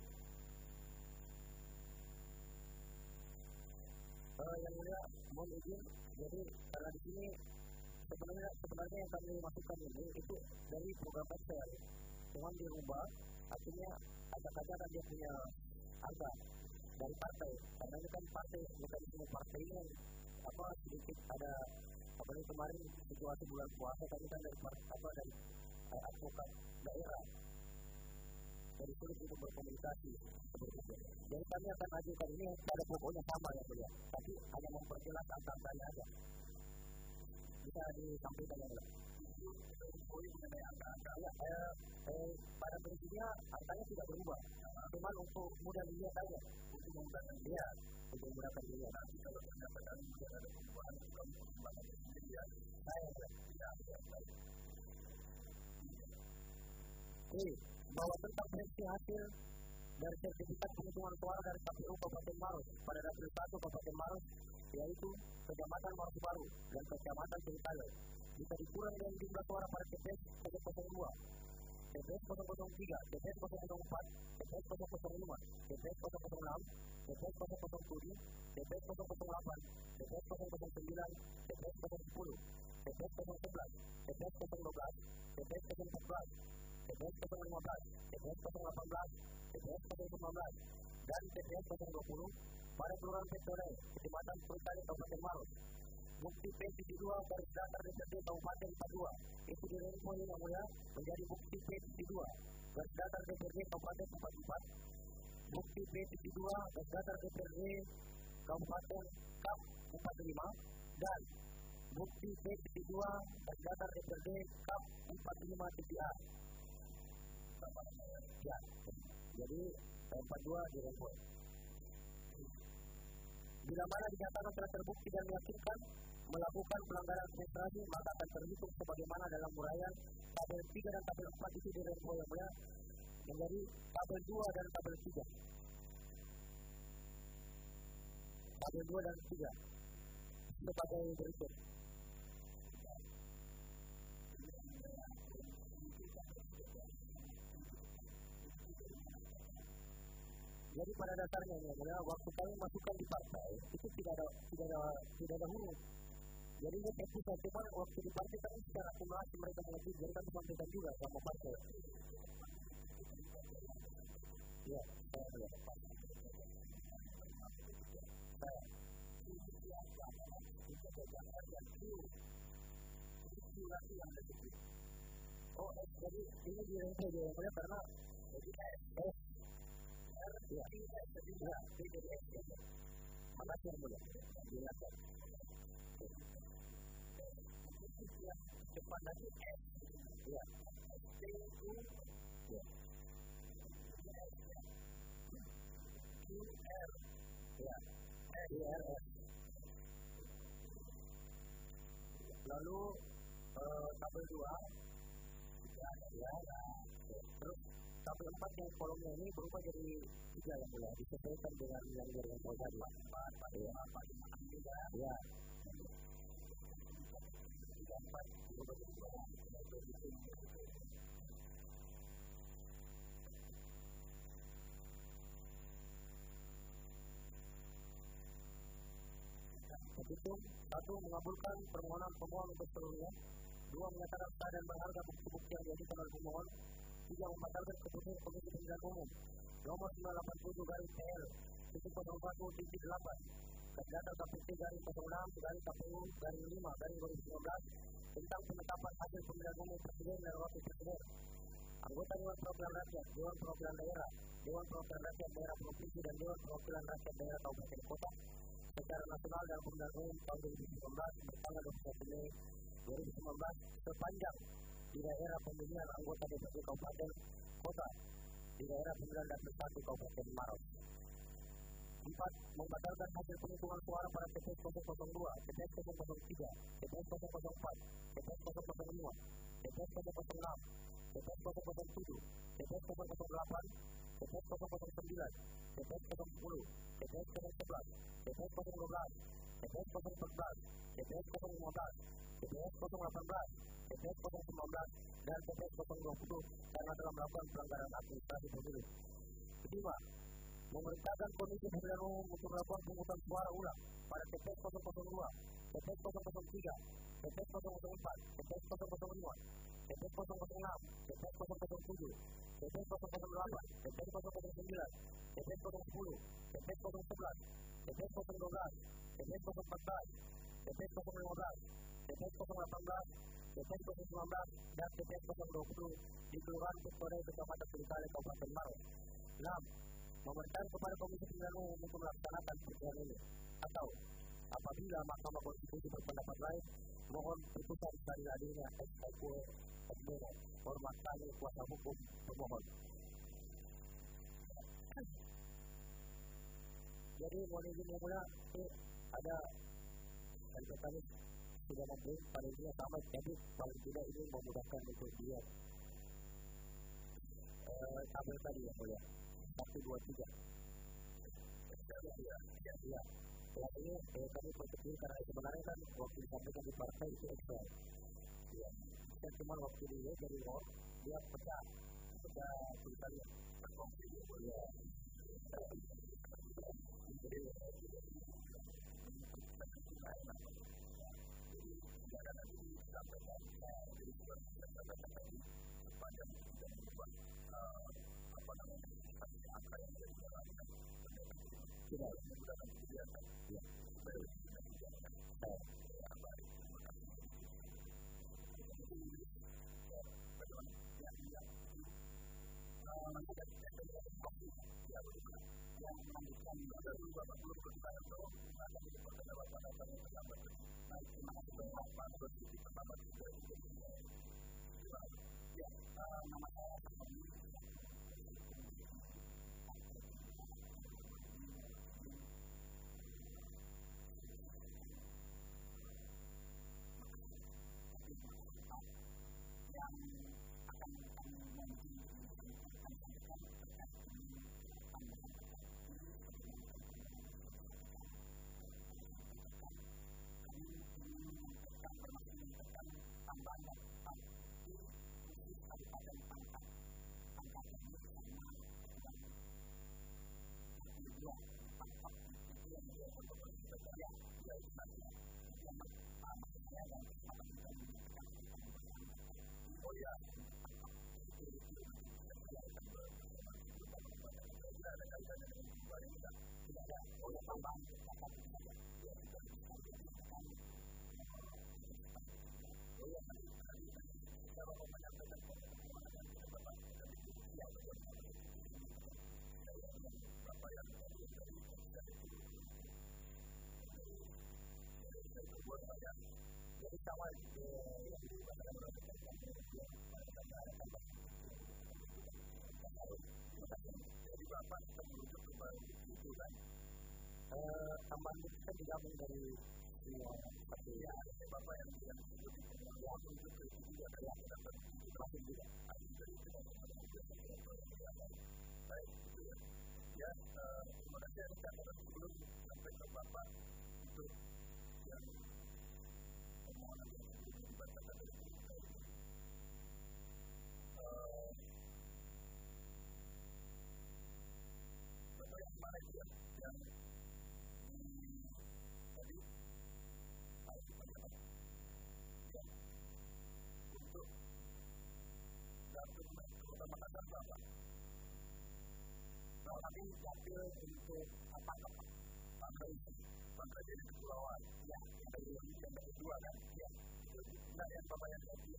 Yang mulia, mohon izin, jadi karena di sini sebenarnya yang kami masukkan ini itu dari program Excel. Cuman dirubah, artinya acak-acakan dia punya angka dari partai, karena ini kan partai, mekanisme partai ini sedikit ada, apalagi kemarin situasi bulan puasa tadi kan dari advokat daerah, dari sulit untuk berkomunikasi seperti itu. Jadi kami akan ajukan ini pada pokoknya sama ya mulia, tapi hanya memperjelas angka-angkanya aja. Bisa disampaikan ya mulia. Mengenai angka-angka, pada prinsipnya angkanya tidak berubah, cuma untuk mudah dilihat aja, untuk memudahkan dia, untuk memudahkan dia. Nanti kalau ternyata kami tidak ada perubahan, kami perkembangan sendiri ya. Baik. Bahwa tentang prediksi hasil dari sertifikat penghitungan suara dari KPU Kabupaten Maros pada Dapil 1 Kabupaten Maros, yaitu Kecamatan Maros Baru dan Kecamatan Cilikale, bisa dikurang dengan jumlah suara pada TPS 002, TPS 003, TPS 004, TPS 005, TPS 006, TPS 007, TPS 008, TPS 009, TPS 010, TPS 011, TPS 012, TPS 014, TPS 015, TPS 018, TPS 019, dan TPS 020 pada Kelurahan Petore, Kecamatan Cilikale, Kabupaten Maros. Bukti P72 garis datar DPRD Kabupaten 42 itu dirempoi yang mulia menjadi bukti P72 garis datar DPRD Kabupaten 44, bukti P72 garis datar DPRD Kabupaten Kap 45, dan bukti P72 garis datar DPRD Kap 45 TPA. Ya, jadi 42 dirempoi. Bila mana dinyatakan telah terbukti dan meyakinkan melakukan pelanggaran administrasi, maka akan terhitung sebagaimana dalam uraian tabel 3 dan tabel 4 itu dirempoi yang mulia menjadi tabel 2 dan tabel 3. Tabel 2 dan 3 sebagai berikut. Jadi pada dasarnya ini adalah waktu kami masukkan di partai itu tidak ada huruf. Jadi ini teknis cuma waktu di partai kami secara akumulasi mereka mengajukan, jadi kami sampaikan juga sama partai. Ya, saya lihat. Oh, jadi ini dirempoi dia yang karena jadi mana yang boleh jelaskan cepat lagi ya T-U ya Q-R ya R-R lalu tabel 2 ya terus tabel 4 yang kolomnya ini berubah jadi 3 yang mulia, disesuaikan dengan yang dari yang tadi. Ya. Begitu, 1 mengabulkan permohonan pemohon untuk seluruhnya, 2 menyatakan sah dan berharga bukti-bukti yang diajukan oleh pemohon, 3 membatalkan keputusan Komisi Pemilihan Umum nomor 987 garis PL 01.8 Data KPT garis 06 garis KPU garis 5 garis 2019 tentang penetapan hasil pemilihan umum presiden dan wakil presiden, anggota Dewan Perwakilan Rakyat, Dewan Perwakilan Daerah, Dewan Perwakilan Rakyat Daerah Provinsi dan Dewan Perwakilan Rakyat Daerah Kabupaten Kota secara nasional dalam pemilihan umum tahun 2019 bertanggal 21 Mei 2019 sepanjang di daerah pemilihan anggota DPRD Kabupaten Kota di daerah pemilihan Dapil 1 Kabupaten Maros. 4. Membatalkan hasil penghitungan suara pada TPS 002, TPS 003, TPS 004, TPS 005, TPS 006, TPS 007, TPS 008, TPS 009, TPS 010, TPS 011, TPS 012, TPS 014, TPS 015, TPS 018, TPS 019, dan TPS 020 karena telah melakukan pelanggaran administrasi pemilu. Kedua, memerintahkan Komisi Pemilihan Umum untuk melakukan pemungutan suara ulang pada TPS 002, TPS 003, TPS 004, TPS 005, TPS 006, TPS 007, TPS 008, TPS 009, TPS 010, TPS 011, TPS 012, TPS 014, TPS 015, TPS 018, TPS 019, dan TPS 020 di Kelurahan Pekore, Kecamatan Sirikale, Kabupaten Maros. 6. Memerintahkan kepada Komisi Pemilihan Umum untuk melaksanakan persidangan ini, atau apabila Mahkamah Konstitusi berpendapat lain, mohon putusan seadil-adilnya SKQ hormat kami kuasa hukum pemohon. Jadi mohon izin yang mulia, ada tadi sudah nanti pada dia sama, jadi paling tidak ini memudahkan untuk dia tabel tadi yang mulia 1, 2, 3. Ya. Setelah ini kami berpikir karena sebenarnya kan waktu disampaikan di partai itu Excel. Ya. Kita cuma waktu dia dari roh, dia pecah tulisannya. Ya. Jadi tidak ada disampaikan jadi sepanjang dan membuat angka yang tidak dijalankan tidak menggunakan kebijakan ya baik yang melanjutkan ada juga belum berbicara itu ada di pertanyaan yang terlambat. Nah, terima kasih banyak Pak Presiden pertama juga. Ya, nama saya yang akan kami nanti tambahan dan pasti khusus Kabupaten Pangkal ini sama dan dua Pangkal itu yang dia berkomunikasi ya itu nanti yang maksud saya dan kesempatan kita menyebutkan oh ya tidak ada kaitannya dengan perubahan ini tidak ada oleh tambahan kata saja yang kalau menyampaikan pengumuman kita Bapak yang Bapak yang dari buat saya jadi awal yang dikatakan jadi Bapak kita merujuk ke itu kan tambahan itu kan digabung dari semua partai ya Bapak yang disebut ya merujuk ke itu juga dari yang dapat terakhir juga dari itu baik itu ya terima kasih yang saya sebelum sampai ke Bapak untuk yang permohonan yang sebelum dibacakan dari kita ini Bapak yang kemarin ya yang tadi untuk dapur Kota Makassar berapa? Kalau tadi dapur untuk Pangkal jadi kepulauan ya, yang kedua kan ya, nah yang Bapak yang tadi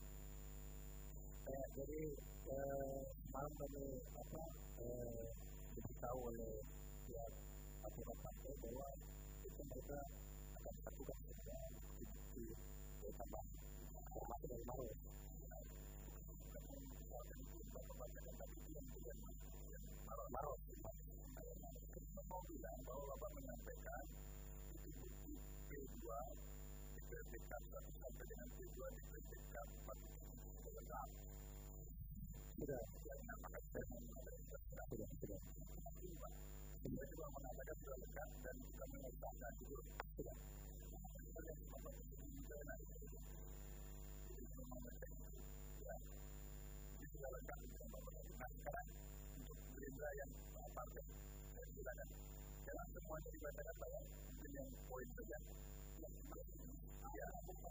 jadi malam kami diberitahu oleh pihak aturan partai bahwa itu mereka akan melakukan bukti tambahan termasuk dari Maros. Bapak-bapak tadi yang Maros. Saya mau bilang bahwa Bapak menyampaikan itu bukti P2 di PPK 1 sampai dengan P2 di PPK 4 lengkap. Sudah. Sudah. Kita juga mengatakan sudah lengkap dan juga mengesahkan juga. Sudah. Ya, ini sudah lengkap. Nah, sekarang untuk gerindra yang partai, silakan. Jangan semuanya dibacakan saya, mungkin yang poin saja. Ya, terima kasih. Ya,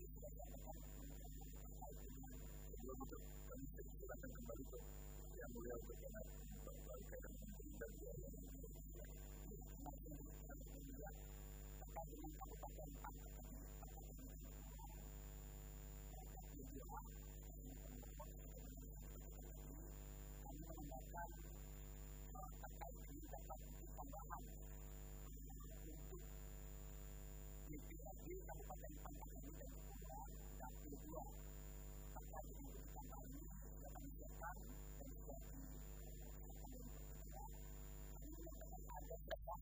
sebelum itu kami silakan kembali ke yang mulia untuk berkaitan dengan biaya. Kami menambahkan terkait dengan kapasitas tambahan untuk DPRD Kabupaten Pangkal dan Kepulauan Dapil 2 terkait dengan tambahan ini sudah kami siapkan dan sudah kami menyatakan ada dasar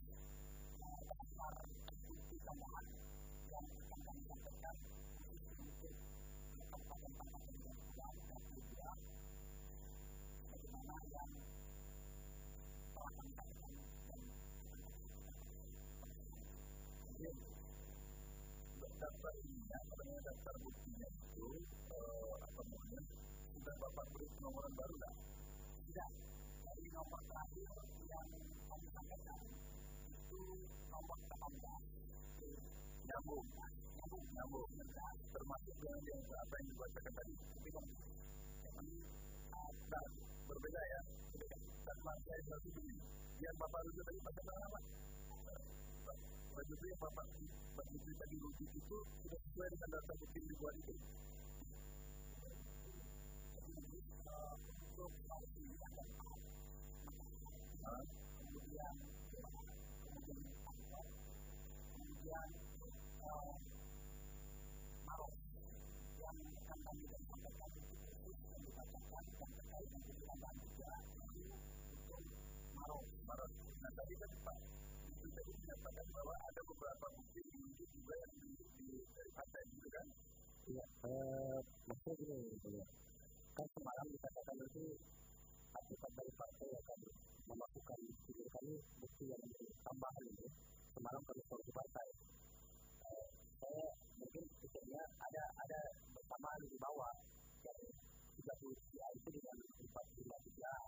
bukti tambahan yang akan kami sampaikan khusus untuk Kabupaten Pangkal dan Kepulauan Dapil 2 bagaimana yang telah kami sampaikan dan daftar ininya, katanya daftar buktinya itu sudah Bapak beri penomoran baru tak? Tidak, dari nomor terakhir yang kami sampaikan itu nomor 18 Nyambung, termasuk dengan yang apa yang dibacakan tadi. Nah, berbeda ya. Dan masa yang satu ini, yang Bapak rujuk tadi pakai apa? Baju itu yang Bapak baju tadi rujuk itu sudah sesuai dengan data bukti yang dibuat itu. Untuk sanksi yang dapat, kemudian Maros yang akan kami sampaikan itu khusus yang dibacakan dan terkait dengan tambahan juga itu untuk Maros. Nah tadi kan Pak itu tadi menyatakan bahwa ada beberapa bukti itu juga yang dari partai itu kan? Iya, maksudnya gini, kan semalam dikatakan itu akibat dari partai yang kami melakukan bukti yang tambahan ini semalam kami solusi partai. Saya mungkin pikirnya ada bersamaan di bawah yang 33 itu dengan 43.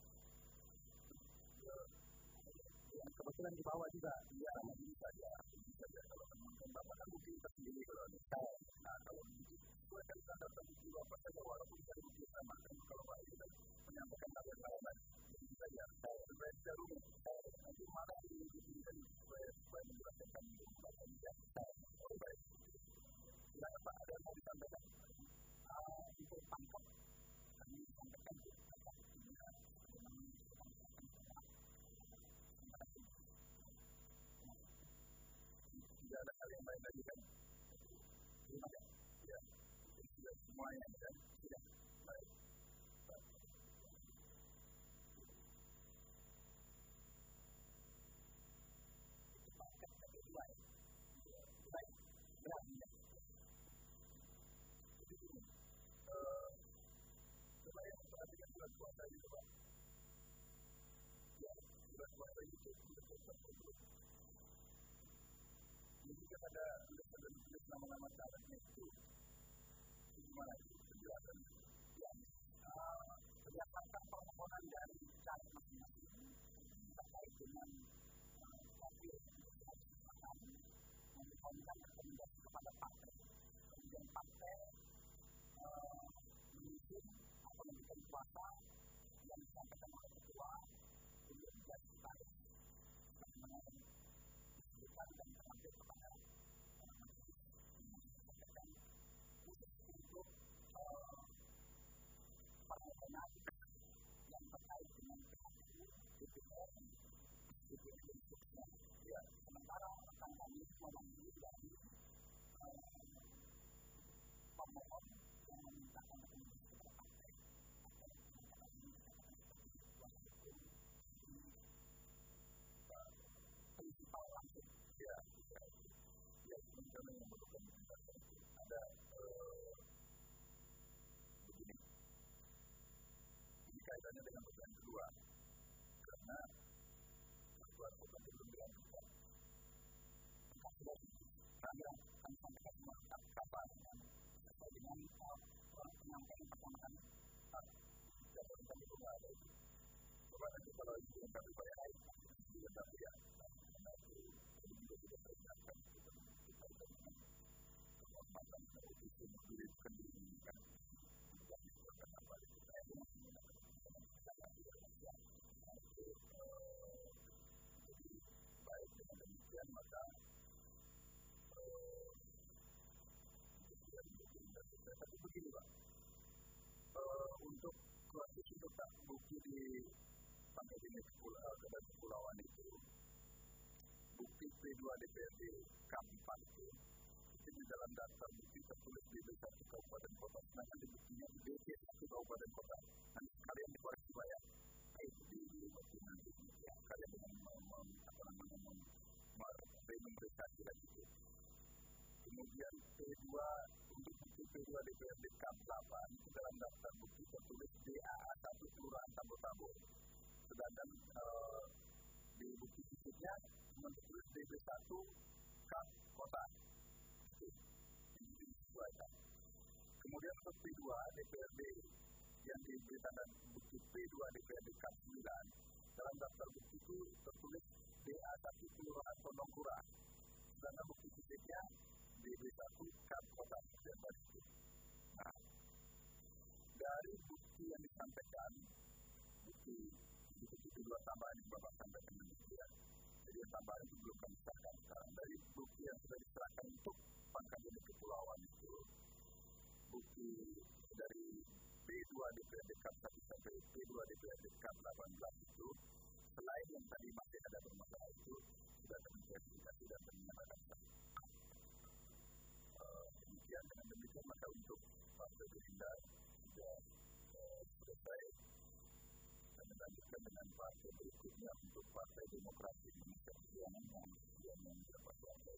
Yang kebetulan di bawah juga ya ini saja kalau teman-teman Bapak kan bukti tersendiri kalau nah kalau begitu itu akan ada bukti Bapak saja walaupun saya bukti sama kan kalau Pak itu kan menyampaikan hal yang lain begitu saja supaya tidak rumit nanti mana dibuktikan supaya menjelaskan kami bacanya baik silakan Pak ada yang mau disampaikan untuk pangkat kami sampaikan buktinya tidak ada hal yang lain lagi kan? Terima kasih. Ya, sudah semuanya kan? Sudah. Baik. Itu paket kedua ya? Baik. Berarti Jadi gini, coba yang perhatikan surat kuasa itu Pak. Ya, surat kuasa itu jadi kan ada tulis nama-nama calegnya itu gimana itu penjelasan yang berdasarkan permohonan dari caleg masing-masing terkait dengan hasil akan memberikan rekomendasi kepada partai. Kemudian partai menyusun atau memberikan kuasa yang disampaikan oleh ketua untuk menjadi tarik bagaimana disebutkan dan terangkat kepada sampaikan khusus untuk permohonan yang terkait dengan PHU, DPR, DPR dan seterusnya. Ya, sementara rekan kami memanggil dari pemohon yang memintakan rekomendasi kepada partai atau memintakan kuasa hukum prinsipal langsung. ya, yang memerlukan ada begini ini kaitannya dengan pertanyaan kedua karena ketua bukan belum dilanjutkan kami sampaikan semua kapan sesuai dengan penyampaian pertama kami jadwal kami itu nggak ada itu coba nanti kalau itu yang kami bayar juga tapi ya karena itu juga sudah saya ingatkan kita kesempatan untuk mengirimkan diri kan menjadi apa itu saya menggunakan jadi baik dengan demikian maka tapi begini Pak, untuk kasus untuk tak bukti di sampai di kepulauan itu, bukti P2 DPRD K4 itu di dalam daftar bukti tertulis di B1 Kabupaten Kota, sedangkan di buktinya di B1 Kabupaten Kota. Nanti kalian dikoreksi Pak ya, di bukti nanti ya, kalian dengan memeriksa lagi itu. Kemudian P2 untuk bukti P2 DPRD K8 itu dalam daftar bukti tertulis DAA 1 Kelurahan Tabo-Tabo. Sedangkan di bukti fisiknya tertulis DB1 K Kota. Ini disesuaikan. Kemudian untuk P2 DPRD yang diberi tanda bukti P2 DPRD K9 dalam daftar bukti itu tertulis DA1 Kelurahan Tondongkura. Sedangkan bukti fisiknya DB1 K Kota. Nah, dari bukti yang disampaikan, bukti dua tambahan yang Bapak sampaikan demikian. Jadi yang tambahan itu belum kami serahkan sekarang. Dari bukti yang sudah diserahkan untuk Pangkat Unit Kepulauan itu, bukti dari P2 DPRD K1 sampai P2 DPRD K18 itu, selain yang tadi masih ada bermasalah itu, sudah kami verifikasi dan menyatakan demikian. Dengan demikian maka untuk Partai Gerindra sudah selesai. Kami lanjutkan dengan partai berikutnya untuk Partai Demokrasi Indonesia Perjuangan yang mendapat suara.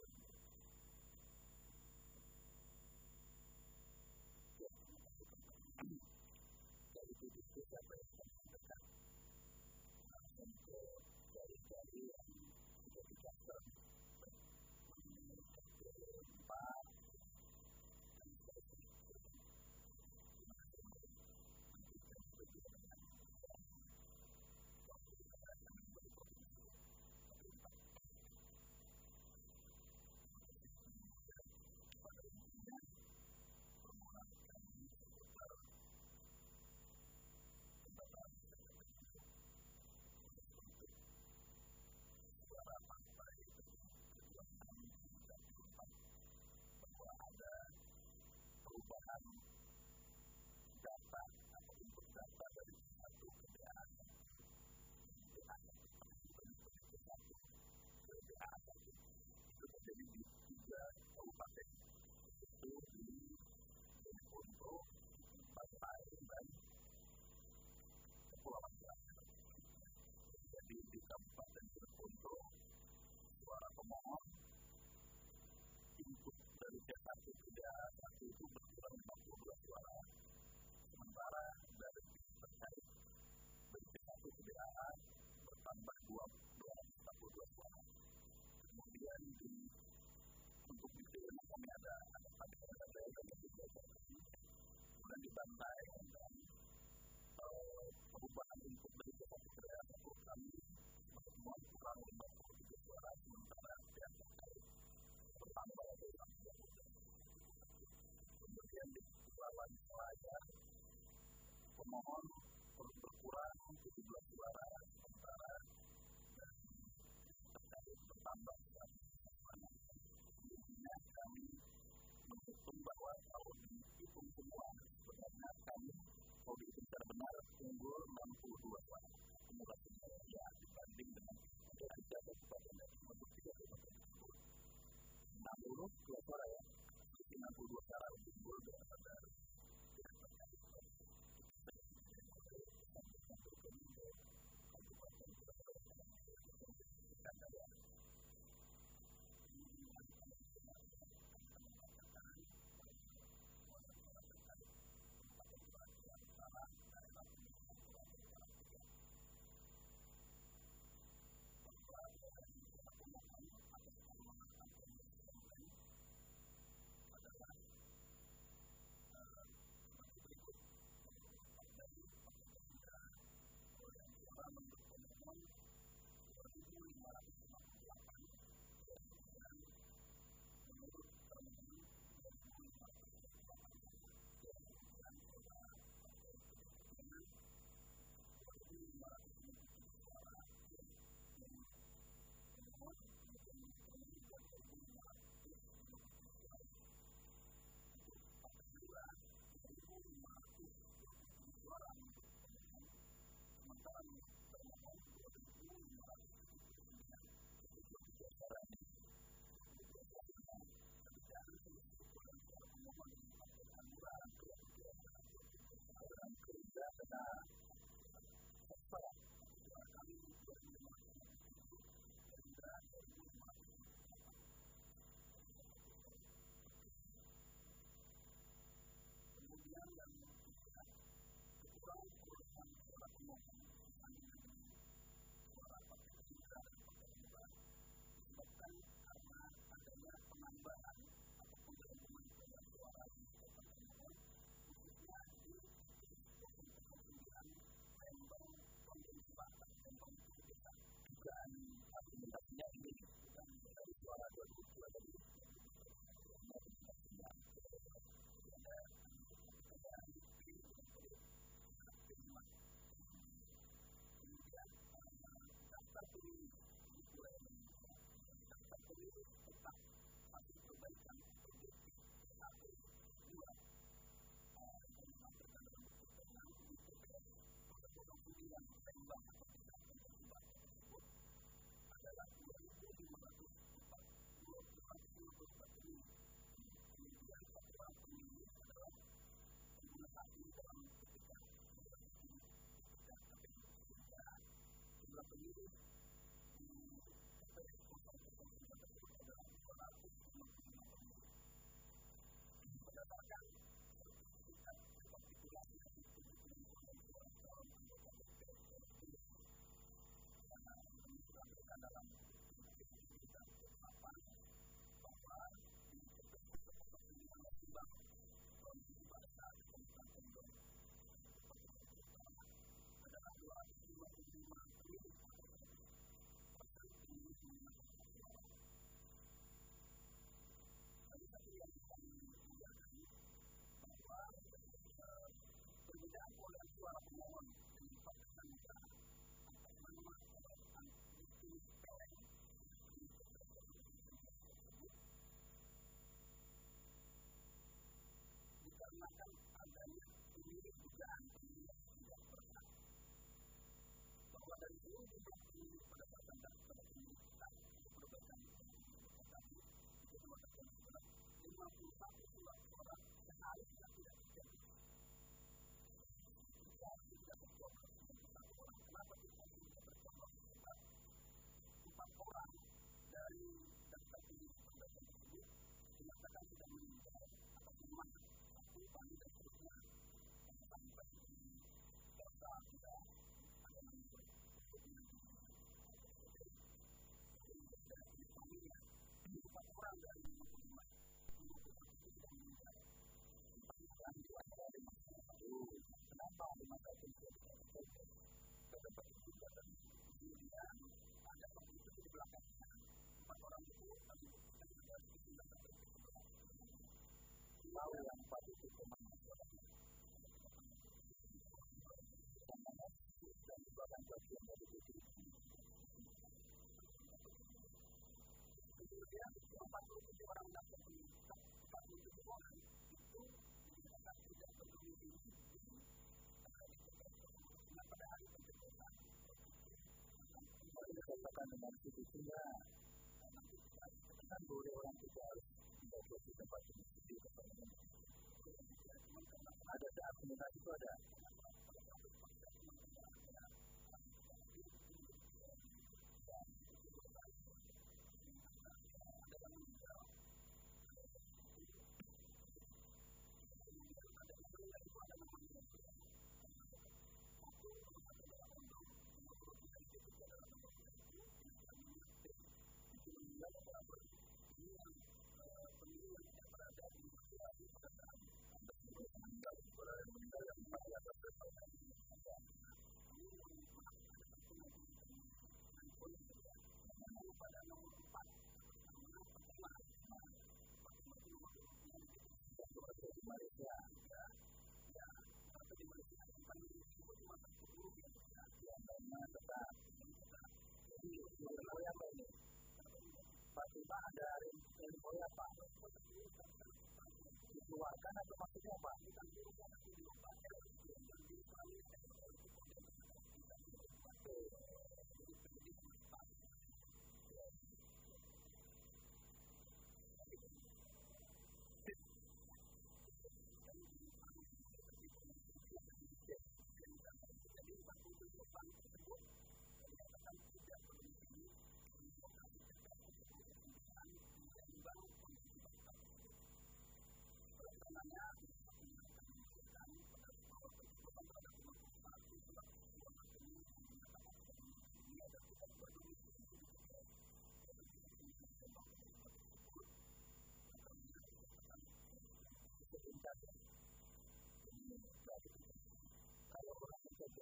Dari itu siapa yang menyampaikan untuk dari yang sudah dicatat empat perubahan data atau input data dari satu ke DA1 ke DA1 itu terjadi di 3 kabupaten, itu di Jeneponto, Bantai, dan Kepulauan Seribu. Jadi di Kabupaten Jeneponto, suara pemohon input dari D1 ke DA1 itu berkurang 52 suara, sementara dari terkait dari D1 ke DA bertambah 242 suara. Kemudian untuk di Jeneponto kami ada yang juga kemudian di Bantai dan perubahan input dari D1 ke DA1 kami semua kurang 53 suara, sementara yang terkait bertambah kemudian di Kepulauan Selatan pemohon berkurang 17 suara, sementara terkait bertambah intinya kami menghitung bahwa kalau dihitung semua sebenarnya kami kalau dihitung secara benar unggul 62 suara akumulasinya ya dibanding dengan dari jadwal kepada untuk 3 tersebut 62 suara ya 62 suara unggul daripada jumlah pemilih pada saat pada pemilih kita perbaikan tadi itu mengatakan sebenarnya 51 suara seharusnya tidak terjadi. Jika tidak tercoblos 91 orang, kenapa kita tidak tercoblos? Sebab 4 orang dari daftar pemilih perbaikan tersebut dinyatakan sudah meninggal atau lemah, satu bagi dan seterusnya sampai daftar kita ada yang empat orang dari 55 itu sudah meninggal. Dan diwakili oleh kenapa masa itu terdapat juga dan kemudian ada keputusan di belakangnya 4 orang itu kami buktikan juga sudah sampai ke sebelah. Tahu yang 4 itu kemana? Dan itu akan bagian dari itu. Kemudian 47 orang daftar pemilih, 47 orang itu dinyatakan tidak terpenuhi karena pada hari pencoblosan. Kalau dikatakan dengan institusinya, kan boleh orang juga harus mencoblos di tempat institusi ada saat komunikasi itu ada. Fatima ada info apa? Dikeluarkan atau maksudnya apa? Kalau orang menjadi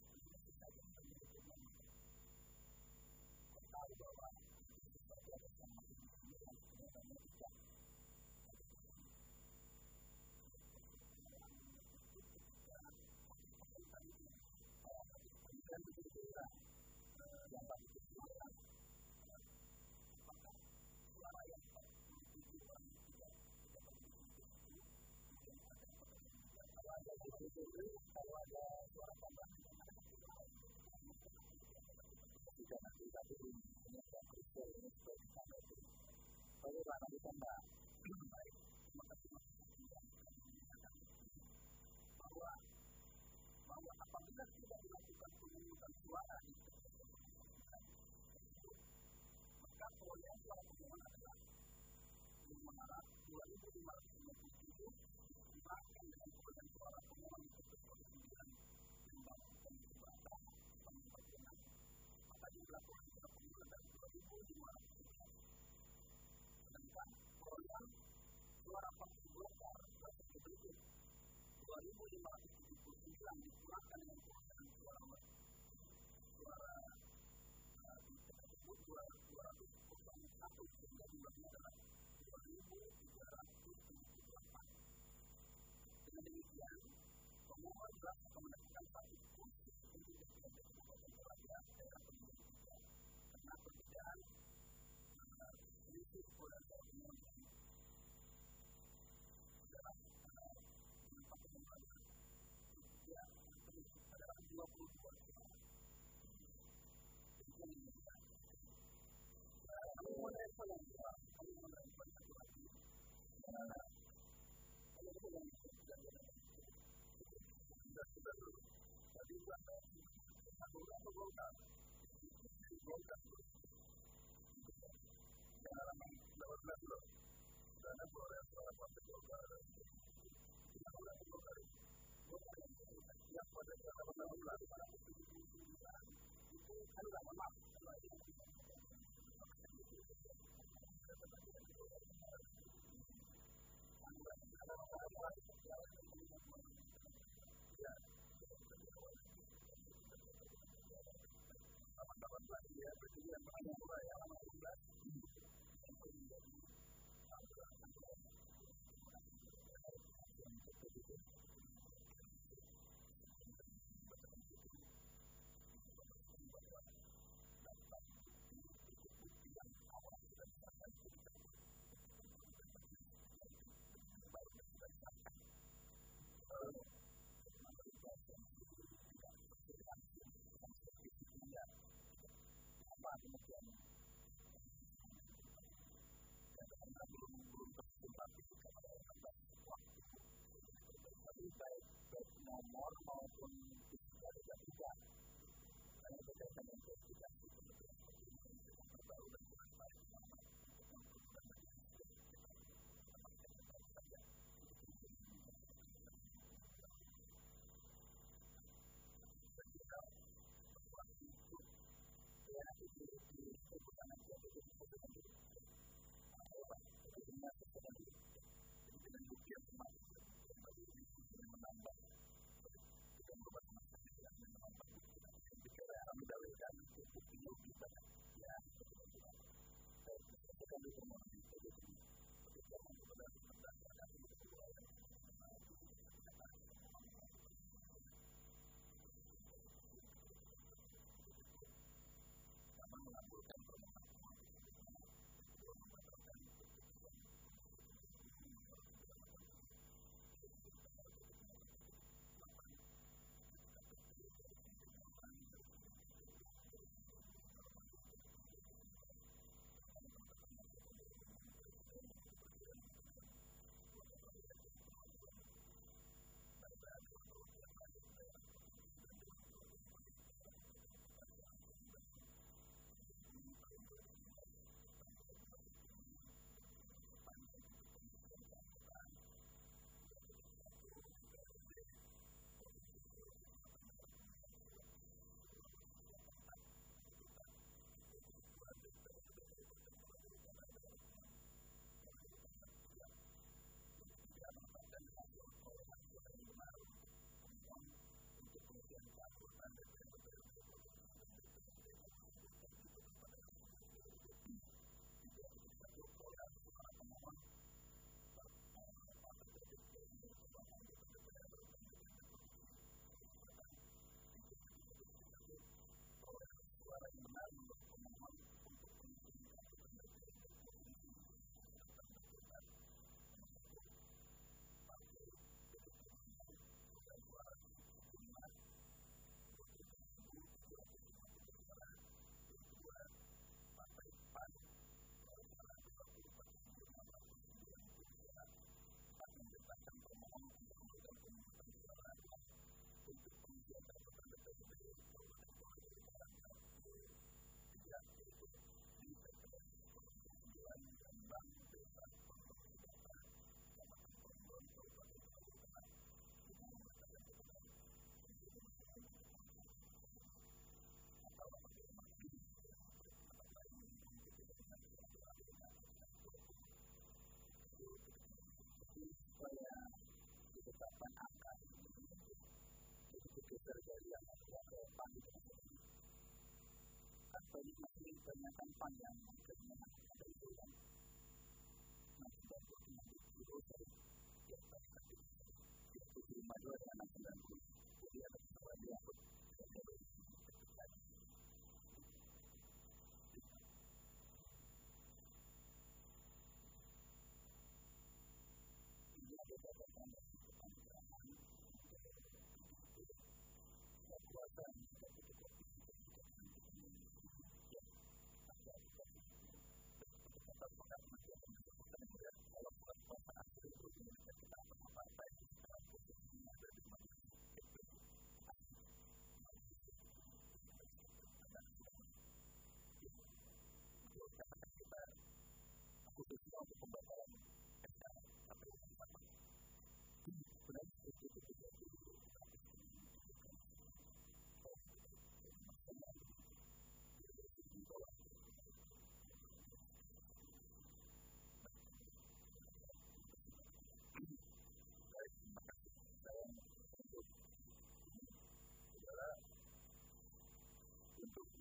tahu bahwa kalau ada suara tambahan tidak nanti satu ini yang kristal ini sebagai sama itu bagaimana ditambah baik terima kasih bahwa apabila tidak dilakukan pemungutan suara di maka perolehan suara pemohon adalah 2.597 dibandingkan dengan perolehan suara pemohon di Kepulauan yang melakukan keberatan pembagian maka jumlah perolehan suara pemohon adalah 2.511 sedangkan perolehan suara partai Golkar sebagai berikut 2.579 dikurangkan dengan perolehan suara tersebut 201 sehingga jumlahnya adalah 2.378. Dengan demikian, pemohon telah mendapatkan satu kursi untuk DPRD Kabupaten Toraja daerah pemilihan tiga karena perbedaan selisih perolehan suara pemohon adalah jumlah pemohon adalah 22 suara. atau Golkar? Golkar. Jangan dapat belas loh. Karena proses partai Golkar. Tidak boleh Golkar. Golkar yang pada dapat 16. Itu adalah maaf. Kemudian karena belum tersimpan kepada waktu, tapi baik nomor maupun dari tidak, karena berkaitan dengan tidak baru dan baik. Banyak masih banyak panjang karena ada itu kan masih banyak itu dari yang tadi itu di Madura anak 90 jadi ada sebuah dia ini ada beberapa kekuatan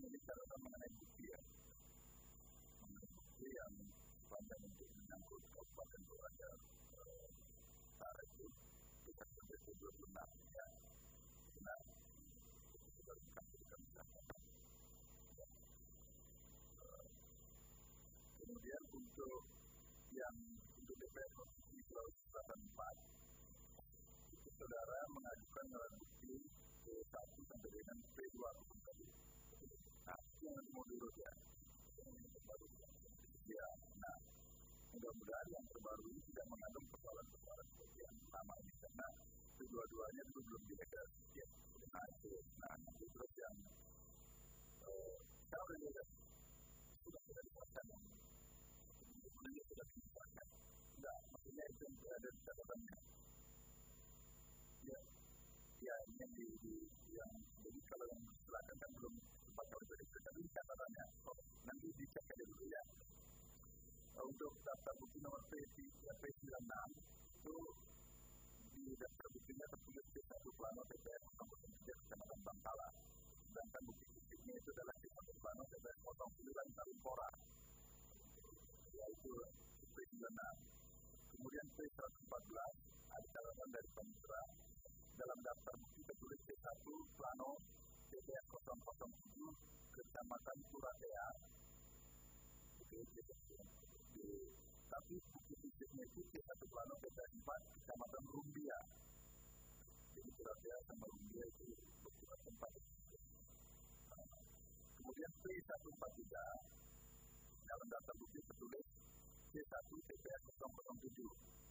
ini catatan mengenai bukti ya. Mengenai bukti yang sepanjang untuk menyangkut Kabupaten Toraja Utara itu kita sampai 26 ya. Nah, itu sudah dikasihkan catatan. Kemudian untuk DPR Provinsi Sulawesi Selatan 4 itu saudara mengajukan alat bukti P1 sampai dengan P2 tadi. Nah, itu yang mau diurut ya. Ya, nah, mudah-mudahan yang terbaru ini tidak mengandung persoalan-persoalan seperti yang lama ini karena kedua-duanya itu belum diregresi ya. Nah, itu terus yang kalau sudah dilakukan sebenarnya sudah dilakukan. Enggak, maksudnya itu yang ada di catatannya. Ya, ini yang jadi kalau yang silakan kan belum sempat kalau sudah diberikan ini catatannya. Nanti dicek aja dulu ya. Untuk daftar bukti nomor P96 itu di daftar buktinya tertulis P1 Plano TPS 03 Kecamatan Bangkala. Sedangkan bukti fisiknya itu adalah P1 Plano TPS 09 Tarumpora. Yaitu P96. Kemudian P114 ada catatan dari Panitra. Dalam daftar bukti tertulis P1 Plano TPS 007 Kecamatan Suratea. Tapi bukti fisiknya itu P1 Plano TPS 4 Kecamatan Rumbia. Jadi Suratea sama Rumbia itu beberapa tempat. Kemudian P143 dalam daftar bukti tertulis P1 TPS 007.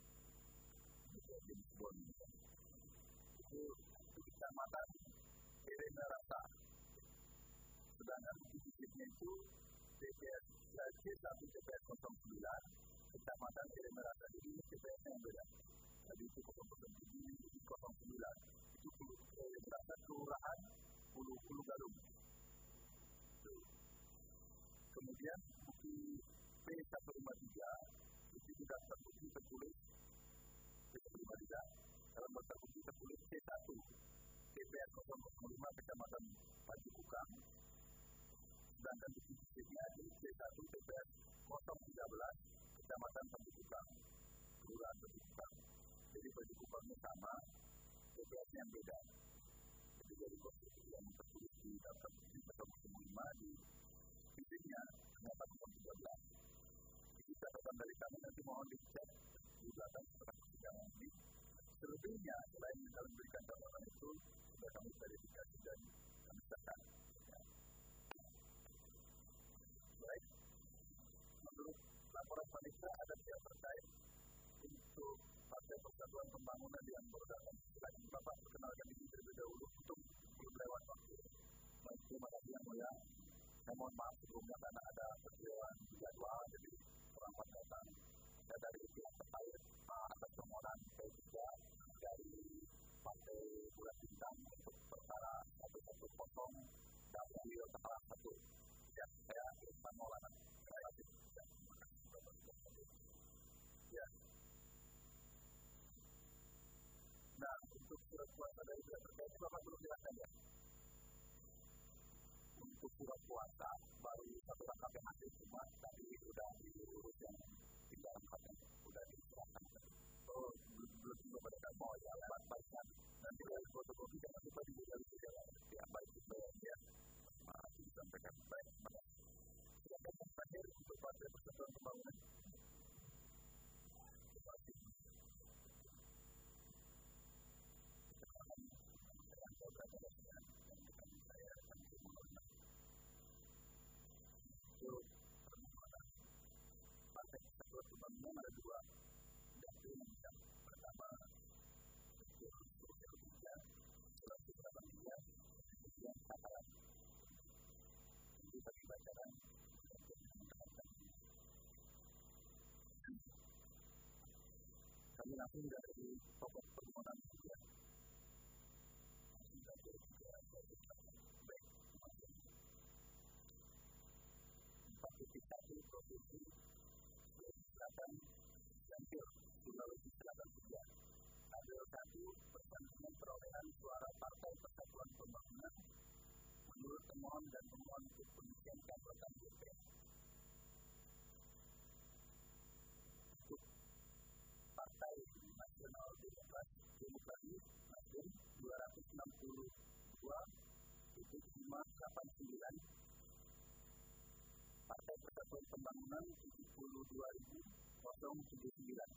Itu Kecamatan Rata. Sedangkan bukti fisiknya itu TPS C1 TPS 09 Kecamatan Rata. Jadi ini TPS yang beda. Tadi itu 007, ini 09. Itu Rata Kelurahan Pulau Galung. Kemudian bukti P153 itu di daftar bukti tertulis P153 dalam daftar bukti tertulis C1 TPS 005 Kecamatan Pacukukang. Sedangkan bukti fisiknya itu C1 TPS 013 Kecamatan Pacukukang, Kelurahan Pacukukang. Jadi Pacukukangnya sama, TPS yang beda. Jadi dari konstruksi yang tertulis di daftar bukti 005 di fisiknya ternyata 013. Jadi catatan dari kami nanti mohon dicek di belakang setelah persidangan ini. Selebihnya selain kita memberikan catatan itu sudah kami verifikasi dan kami catat. Baik, menurut laporan panitia ada pihak terkait untuk Partai Persatuan Pembangunan yang baru datang. Silakan Bapak perkenalkan diri terlebih dahulu untuk belum lewat waktu. Baik, terima kasih yang mulia. Saya mohon maaf sebelumnya karena ada kekeliruan jadwal jadi terlambat datang. Saya dari pihak terkait atas permohonan P3 dari Partai Bulan Bintang untuk perkara 110 dan beliau setelah 1. Ya, saya Irfan Maulana. Terima kasih. Ya. Nah, untuk surat kuasa dari pihak terkait Bapak belum jelaskan ya? Untuk surat kuasa baru satu rangkap yang hasil cuma tadi sudah diurus yang tinggal rangkap yang sudah diserahkan. Oh, belum juga pada mau ya baik-baikkan nanti dari fotokopi jangan lupa dibuat ya baik itu ya masih disampaikan baik. Silakan yang terakhir untuk Partai Persatuan Pembangunan. Terima kasih. Partai Persatuan Pembangunan ada dua. Yang pertama yang sasaran itu bagi bacaran kami langsung dari pokok permohonan juga baik partisipasi provinsi Selatan Jampil Sulawesi Selatan 3 hasil 1 perolehan suara Partai Persatuan Pembangunan menurut pemohon dan pemohon titik 589, Partai Persatuan Pembangunan 72.079,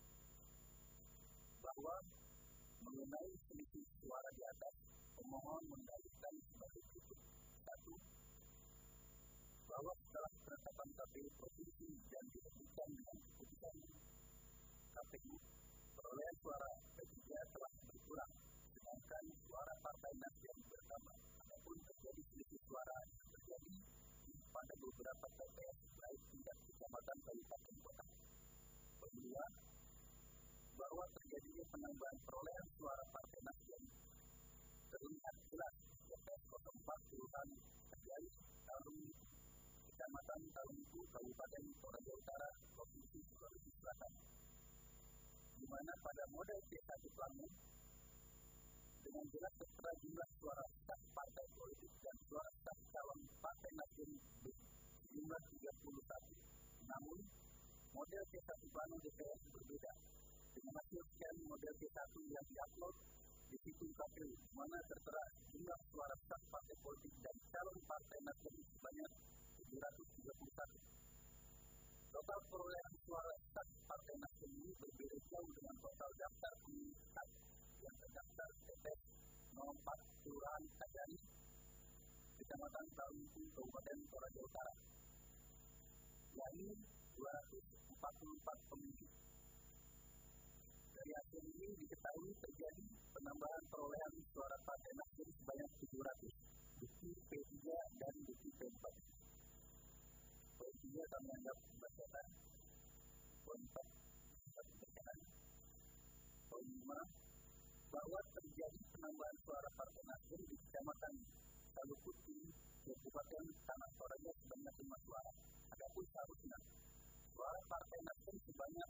bahwa mengenai selisih suara di atas, pemohon mendalilkan sebagai berikut. 1. Bahwa setelah penetapan KPU Provinsi dan diterbitkan dengan keputusan KPU, perolehan suara P3 telah berkurang, sedangkan suara Partai Nasdem bertambah. Adapun terjadi selisih suara yang terjadi pada beberapa TPS baik tingkat kecamatan, kabupaten, kota. Kedua, bahwa terjadinya penambahan perolehan suara Partai Nasdem terlihat jelas TPS 04 Kelurahan Kejari, Tarung, Kecamatan Tarungku, Kabupaten Toraja Utara, Provinsi Sulawesi Selatan, di mana pada model C1 Plano dengan jelas tertera jumlah suara sah partai politik dan suara sah calon Partai Nasdem jumlah 31. Namun, model C1 Plano DPR berbeda. Dengan hasil scan model C1 yang diupload di situng KPU, mana tertera jumlah suara sah partai politik dan calon Partai Nasdem sebanyak 731. Total perolehan suara sah Partai Nasdem ini berbeda jauh dengan total daftar pemilih tetap yang terdaftar TPS 04 Kelurahan Kajari, Kecamatan Tarungku, Kabupaten Toraja Utara, yakni 244 pemilih. Dari hasil ini diketahui terjadi penambahan perolehan suara Partai Nasdem sebanyak 700, bukti P3 dan bukti P4. Poin 3 kami anggap bacakan. Poin 4 bacakan. Poin 5, bahwa terjadi penambahan suara Partai Nasdem di Kecamatan Salukuti, Kabupaten Tanah Toraja sebanyak 5 suara. Adapun seharusnya suara Partai Nasdem sebanyak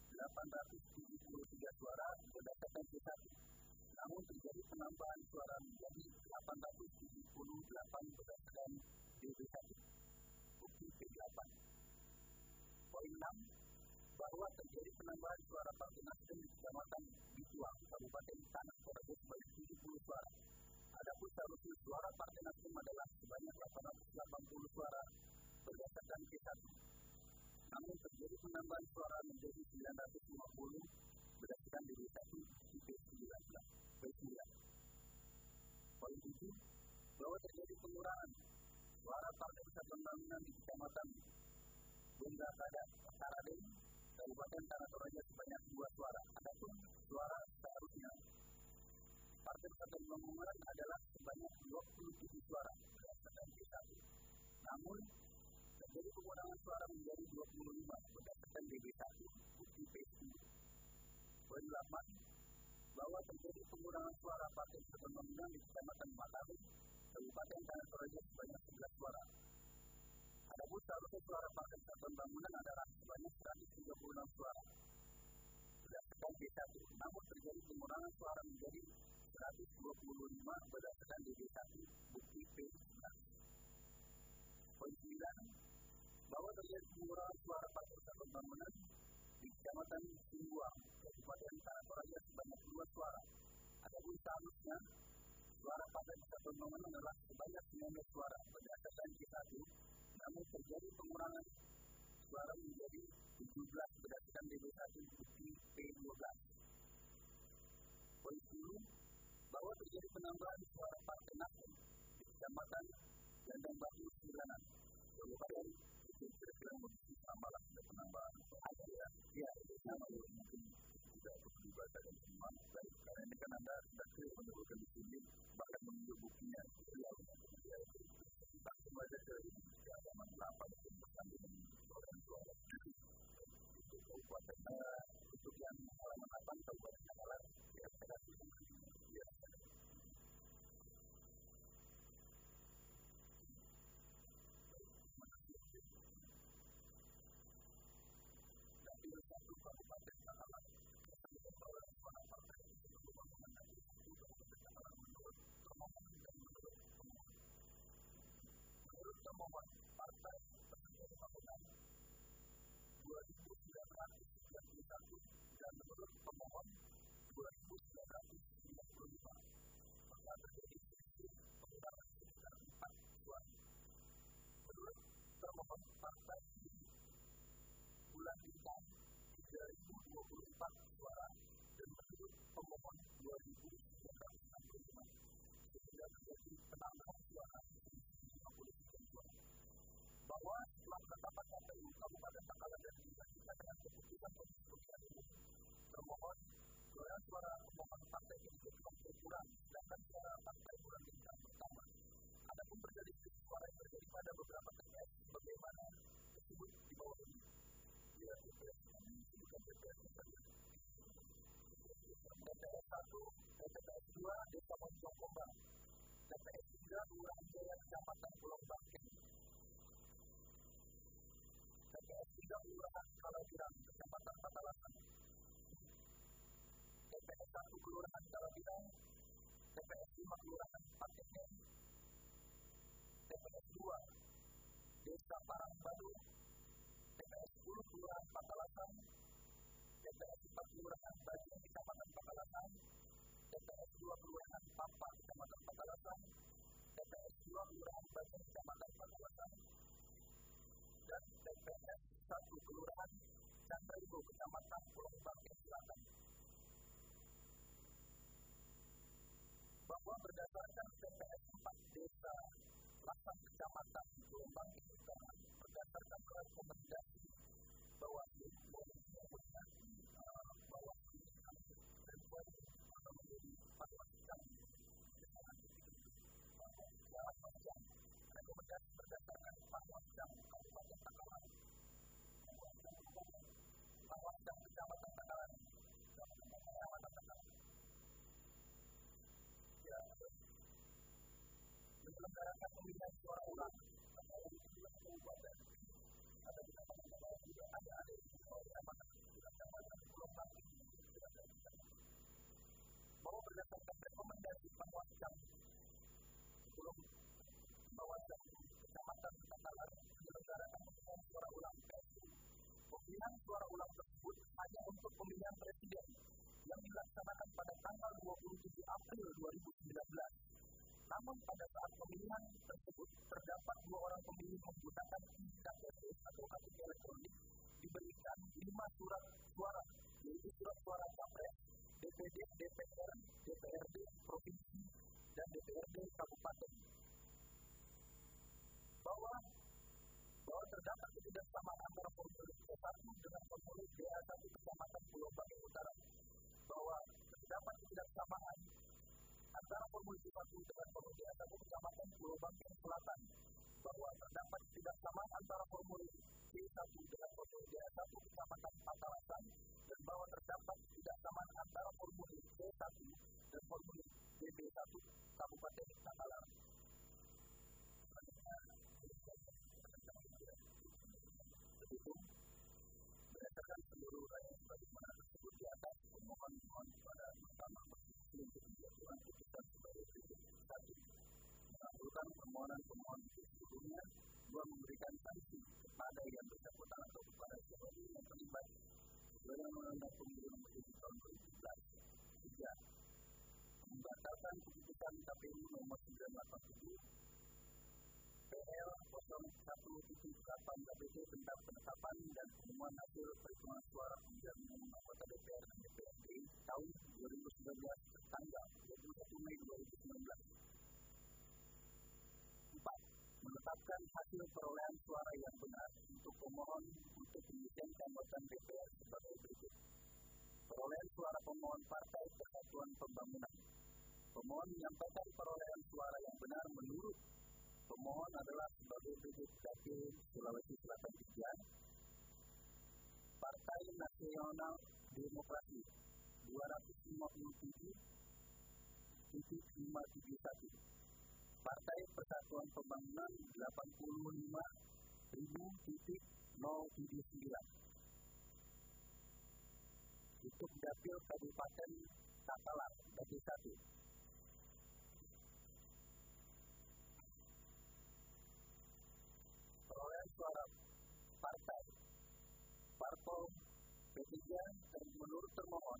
873 suara berdasarkan C1. Namun terjadi penambahan suara menjadi 878 berdasarkan DB1. Bukti P8. Poin 6, bahwa terjadi penambahan suara Partai Nasdem di Kecamatan Bituang, Kabupaten Tanah Toraja sebanyak 70 suara. Adapun seharusnya suara Partai Nasdem adalah sebanyak 880 suara berdasarkan C1. Namun terjadi penambahan suara menjadi 950 berdasarkan DB1 di P9. Poin 7, bahwa terjadi pengurangan suara Partai Persatuan Pembangunan di Kecamatan Bendakada, Taraden, Kabupaten Tanah Toraja sebanyak 2 suara. Adapun suara seharusnya Partai Persatuan Pembangunan adalah sebanyak 27 suara berdasarkan C1. Namun terjadi pengurangan suara menjadi 25 berdasarkan DB1 bukti P10. Poin 8, bahwa terjadi pengurangan suara Partai Persatuan Pembangunan di Kecamatan Matarum, Kabupaten Tanah Toraja sebanyak 11 suara. Adapun seharusnya suara Partai Persatuan Pembangunan adalah sebanyak 136 suara berdasarkan D1. Namun terjadi pengurangan suara menjadi 125 berdasarkan DB1 bukti P9. Poin 9, bahwa terjadi pengurangan suara Partai Persatuan Pembangunan di Kecamatan Singguang, Kabupaten Tanah Toraja sebanyak 2 suara. Adapun seharusnya suara Partai Persatuan Pembangunan adalah sebanyak 19 suara berdasarkan C1. Namun terjadi pengurangan suara menjadi 17 berdasarkan DB1 bukti P12. Poin 10, bahwa terjadi penambahan suara Partai Nasdem di Kecamatan Landang Batu Siranan, Kabupaten itu kira-kira sama lah ada penambahan. Ya, sama mungkin tidak perlu dibacakan semua. Baik, karena ini kan Anda sudah clear menyebutkan di sini, bahkan menunjuk buktinya. Tak membaca dari halaman 8 itu bersambung dengan perolehan suara. Untuk kabupaten, untuk yang halaman 8 kabupaten Nanggalan, ya saya kasih ya. Dapil 1 kabupaten Nanggalan, perolehan suara partai untuk pembangunan pemohon partai bulan bintang 3.024 suara dan menurut pemohon 2.965, sehingga terjadi penambahan suara 59 suara. Bahwa setelah penetapan KPU Kabupaten Takalar dan dilanjutkan dengan keputusan Komisi Pemilihan Umum, termohon perolehan suara pemohon partai PDIP berkurang, sedangkan suara partai bulan bintang bertambah. Adapun perselisih suara yang terjadi pada beberapa TPS bagaimana tersebut di bawah ini. Ya, TPS kami disebutkan TPS saja. TPS 1, TPS 2 Desa Mojokombang, TPS 3 Kelurahan Jaya Kecamatan Pulau Bangkeng, TPS 3 Kelurahan Kalabirang Kecamatan Patalasan, TPS 1 Kelurahan Kalabirang, TPS 5 Kelurahan Pateken, TPS 2 Desa Parangbadu, TPS 10 Kelurahan Patalasan, TPS 4 Kelurahan Bajing Kecamatan Patalasan, TPS 2 Kelurahan Papa Kecamatan Patalasan, TPS 2 Kelurahan Bajing Kecamatan Patalasan, dan TPS 1 Kelurahan Candaibo Kecamatan Pulau Bangkeng Selatan. Bahwa berdasarkan TPS 4 Desa Lasang Kecamatan Pulau Bangkeng Selatan, berdasarkan rekomendasi Bawaslu rekomendasi berdasarkan Panwascam Kabupaten Takalar, Panwascam Kecamatan Takalar, ya, menyelenggarakan pemilihan suara ulang ada di Kecamatan Takalar juga ada di Kecamatan Pulau Bangkeng. Bahwa berdasarkan rekomendasi Panwascam Panwascam Kecamatan Takalar menyelenggarakan pemilihan suara ulang PSU. Pemilihan suara ulang tersebut hanya untuk pemilihan presiden yang dilaksanakan pada tanggal 27 April 2019. Namun pada saat pemilihan tersebut terdapat 2 orang pemilih menggunakan KTP atau KTP elektronik diberikan 5 surat suara, yaitu surat suara Capres, DPD, DPR, DPRD Provinsi, dan DPRD Kabupaten. Bahwa terdapat ketidaksamaan antara formulir C1 dengan formulir DA1 Kecamatan Pulau Bangkeng Utara. Bahwa terdapat ketidaksamaan antara formulir C1 dengan formulir DA1 Kecamatan Pulau Bangkeng Selatan. Bahwa terdapat ketidaksamaan antara formulir C1 dengan formulir DA1 Kecamatan Patalasan, dan bahwa terdapat ketidaksamaan antara formulir C1 dan formulir DB1 Kabupaten Takalar. Berdasarkan seluruh uraian sebagaimana tersebut di atas, pemohon pada Mahkamah Konstitusi untuk menjatuhkan putusan sebagai berikut. 1. Mengabulkan permohonan pemohon sebelumnya. 2. Memberikan sanksi kepada yang bersangkutan atau kepada siapapun yang terlibat sesuai dengan Undang-Undang Pemilu Nomor 7 Tahun 2011. 3. Membatalkan keputusan KPU Nomor 987 PL 01.8 KPT tentang penetapan dan pengumuman hasil perhitungan suara pemilihan umum anggota DPR dan DPRD tahun 2019 tanggal 21 Mei 2019. 4. Menetapkan hasil perolehan suara yang benar untuk pemohon untuk pemilihan anggota DPR sebagai berikut. Perolehan suara pemohon Partai Persatuan Pembangunan. Pemohon menyampaikan perolehan suara yang benar menurut pemohon adalah sebagai berikut. KPU Sulawesi Selatan 3, Partai Nasional Demokrasi 257.571, Partai Persatuan Pembangunan 85.000.079, untuk Dapil Kabupaten Takalar Dapil 1. Perolehan suara partai Parpol P3 menurut termohon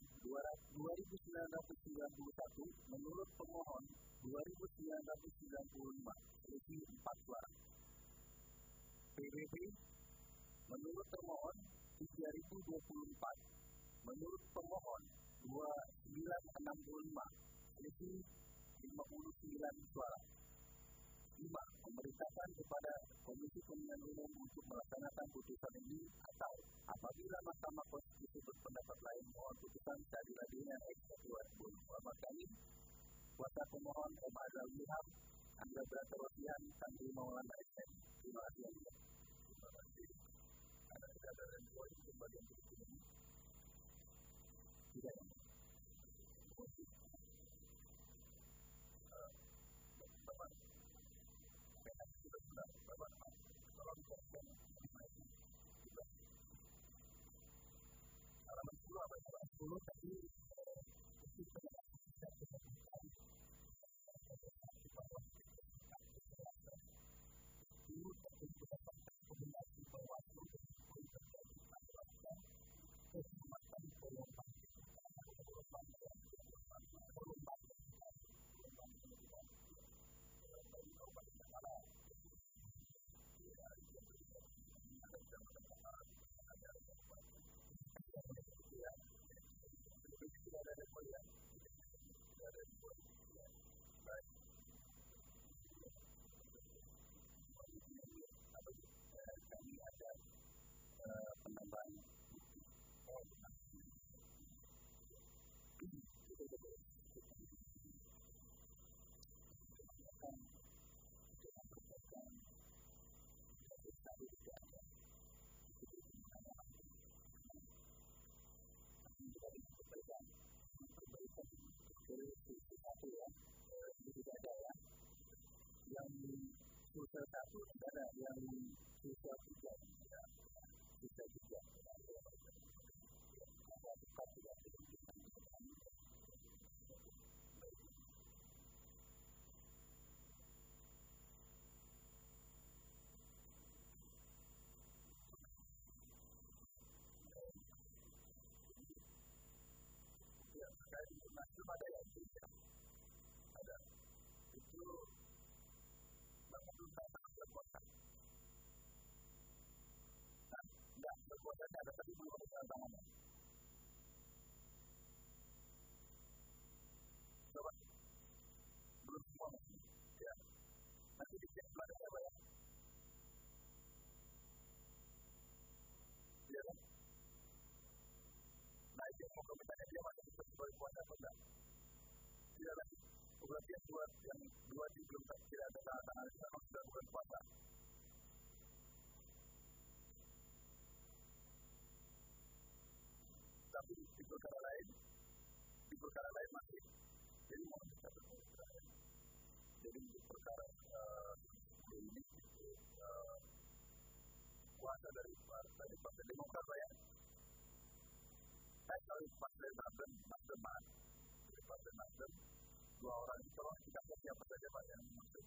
2.991, menurut pemohon 2.995, selisih 4 suara. PBB menurut termohon 3024, menurut pemohon 2965, selisih 59 suara. 5. Memerintahkan kepada Komisi Pemilihan Umum untuk melaksanakan putusan ini atau apabila Mahkamah Konstitusi berpendapat lain mohon putusan seadil-adilnya eksekutif Muhammad Kami, kuasa pemohon Omar Al-Ilham, Andra Berata-Wasian, Tanri Maulana SM. Terima kasih. Terima kasih. Ada kesadaran poin kembali yang berikut ini. Tidak. Bapak, PNS sudah benar, Bapak, tolong jelaskan halaman 10 apa ya? 10 tadi kami ada penambahan yang susah satu negara yang susah tiga susah tiga terkait Nasdem ada yang ada itu belum sangat berkuasa. Nah, enggak berkuasanya ada tapi belum ada tantangannya. Coba belum semua ya. Nanti dicek belakang apa ya? Iya kan? Nah itu mau komentarnya dia masih sebagai kuasa atau enggak? Tidak lagi. Berarti yang dua di belum tidak ada tantangan itu memang sudah bukan kuasa. Tapi di perkara lain masih. Jadi mau bisa berkuasa. Jadi untuk perkara ini kuasa dari Partai Demokrat ya. Kalau Partai Nasdem, dari Partai Nasdem, 2 orang itu tolong kita siapa saja Pak yang masuk.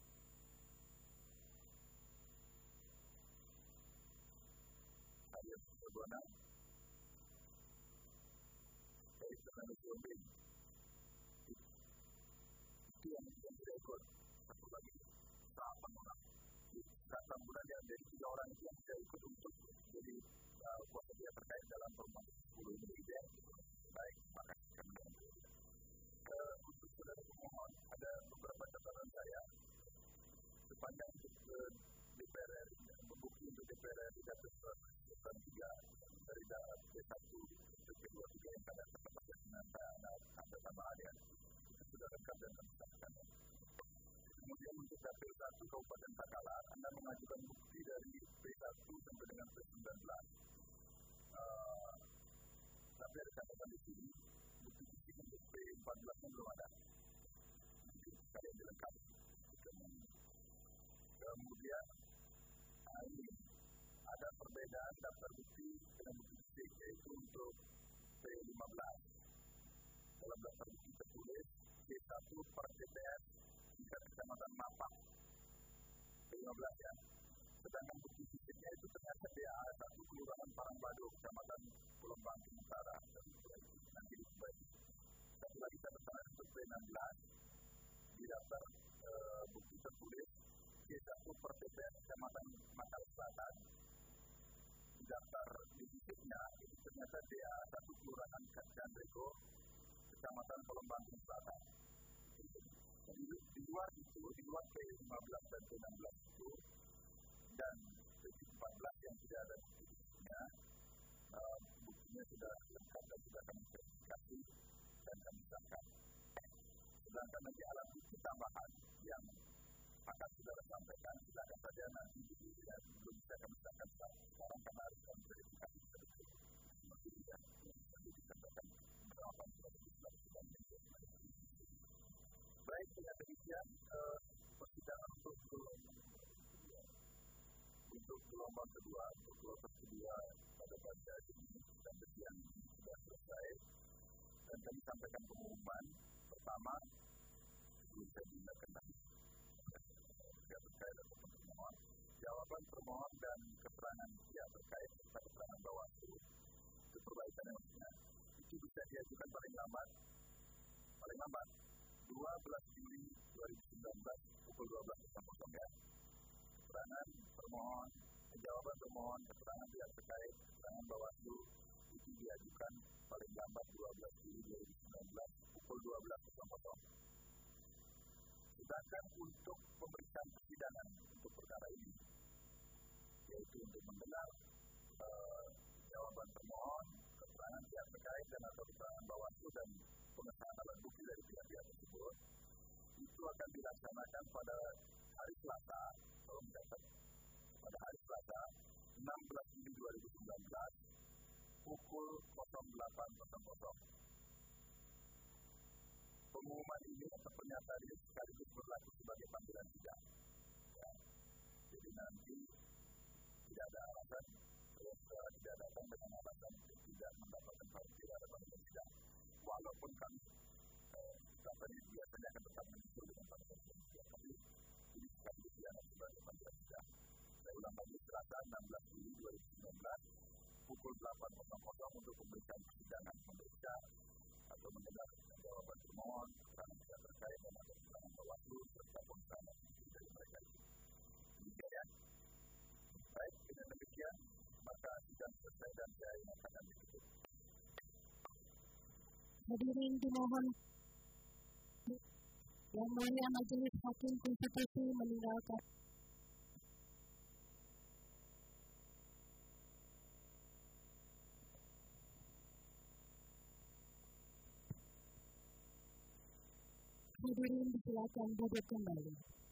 Ada Sudono, dari Sudono Jombing, itu yang tidak ikut. Satu lagi, Sahabat orang. Kata bulan yang dari 3 orang itu yang tidak ikut untuk jadi kuasa dia terkait dalam Permendikbud 10 ini ya. Baik, makasih kemudian. Untuk saudara pemohon, ada beberapa catatan saya sepanjang DPR RI, membukti untuk DPR RI dan bukan 3 dari darat P1 ke P23 yang ada terdapat dengan ada tambahan ya. Itu sudah lengkap dan terpisahkan. Kemudian untuk dapil 1 Kabupaten Takalar, Anda mengajukan bukti dari P1 sampai dengan P19. Tapi ada catatan di sini, bukti untuk P14 belum ada. Jadi kalian dilengkapi. Kemudian ini ada perbedaan daftar bukti dengan bukti fisik, yaitu untuk P15. Dalam daftar bukti tertulis P1 per TPS tingkat kecamatan Mapak P15 ya. Sedangkan bukti fisiknya itu ternyata DA1 Kelurahan Parangbado, Kecamatan Pulau Bangkit Utara dan nanti diperbaiki. Satu lagi catatan untuk P16 di daftar bukti tertulis RW1 per TPS Kecamatan Makassar Selatan. Daftar di titiknya itu ternyata dia satu kelurahan Candrego, Kecamatan Pelembang Selatan. Jadi di luar itu, di luar P15 dan P16 itu, dan P14 yang tidak ada di titiknya, buktinya sudah lengkap dan sudah kami verifikasi dan kami sahkan. Sedangkan nanti alat bukti tambahan yang akan saudara sampaikan, silakan saja nanti belum bisa kami sahkan sekarang karena harus kami verifikasi seperti itu. Nanti disampaikan berapa sudah dilakukan. Baik, dengan demikian persidangan untuk gelombang kedua, untuk kloter kedua pada pada ini dan yang sudah selesai, dan kami sampaikan pengumuman pertama sebelum saya gunakan tadi pihak terkait ataupun termohon, jawaban termohon dan keterangan pihak terkait serta keterangan Bawaslu itu perbaikan yang maksudnya itu bisa diajukan paling lambat 12 Juli 2019 pukul 12.00 ya. Keterangan termohon, jawaban termohon, keterangan pihak terkait, keterangan Bawaslu itu diajukan paling lambat 12 Juli 2019 pukul 12.00. Sedangkan untuk pemeriksaan persidangan untuk perkara ini, yaitu untuk menggelar jawaban termohon, keterangan pihak terkait dan atau keterangan Bawaslu dan pengesahan alat bukti dari pihak-pihak tersebut, itu akan dilaksanakan pada hari Selasa, kalau mencatat pada hari Selasa 16 Juli 2019 pukul 08.00. Pengumuman ini atau pernyataan ini sekaligus berlaku sebagai panggilan sidang. Ya. Jadi nanti tidak ada alasan terus tidak datang dengan alasan tidak mendapatkan tidak ada panggilan sidang. Walaupun kami sampai biasanya akan tetap menyusul dengan panggilan sidang, tapi ini sekaligus tidak sebagai panggilan sidang. Saya ulang lagi, Selasa 16 Juli 2019 pukul 8.00 untuk pemeriksaan persidangan, memeriksa atau mendengar jawaban termohon, keterangan pihak terkait dan atau keterangan Bawaslu serta pengesahan dari mereka itu. Demikian ya. Baik, dengan demikian maka sidang selesai dan saya akan ditutup. Hadirin dimohon yang mulia Majelis Hakim Konstitusi meninggalkan. Hadirin disilakan duduk kembali.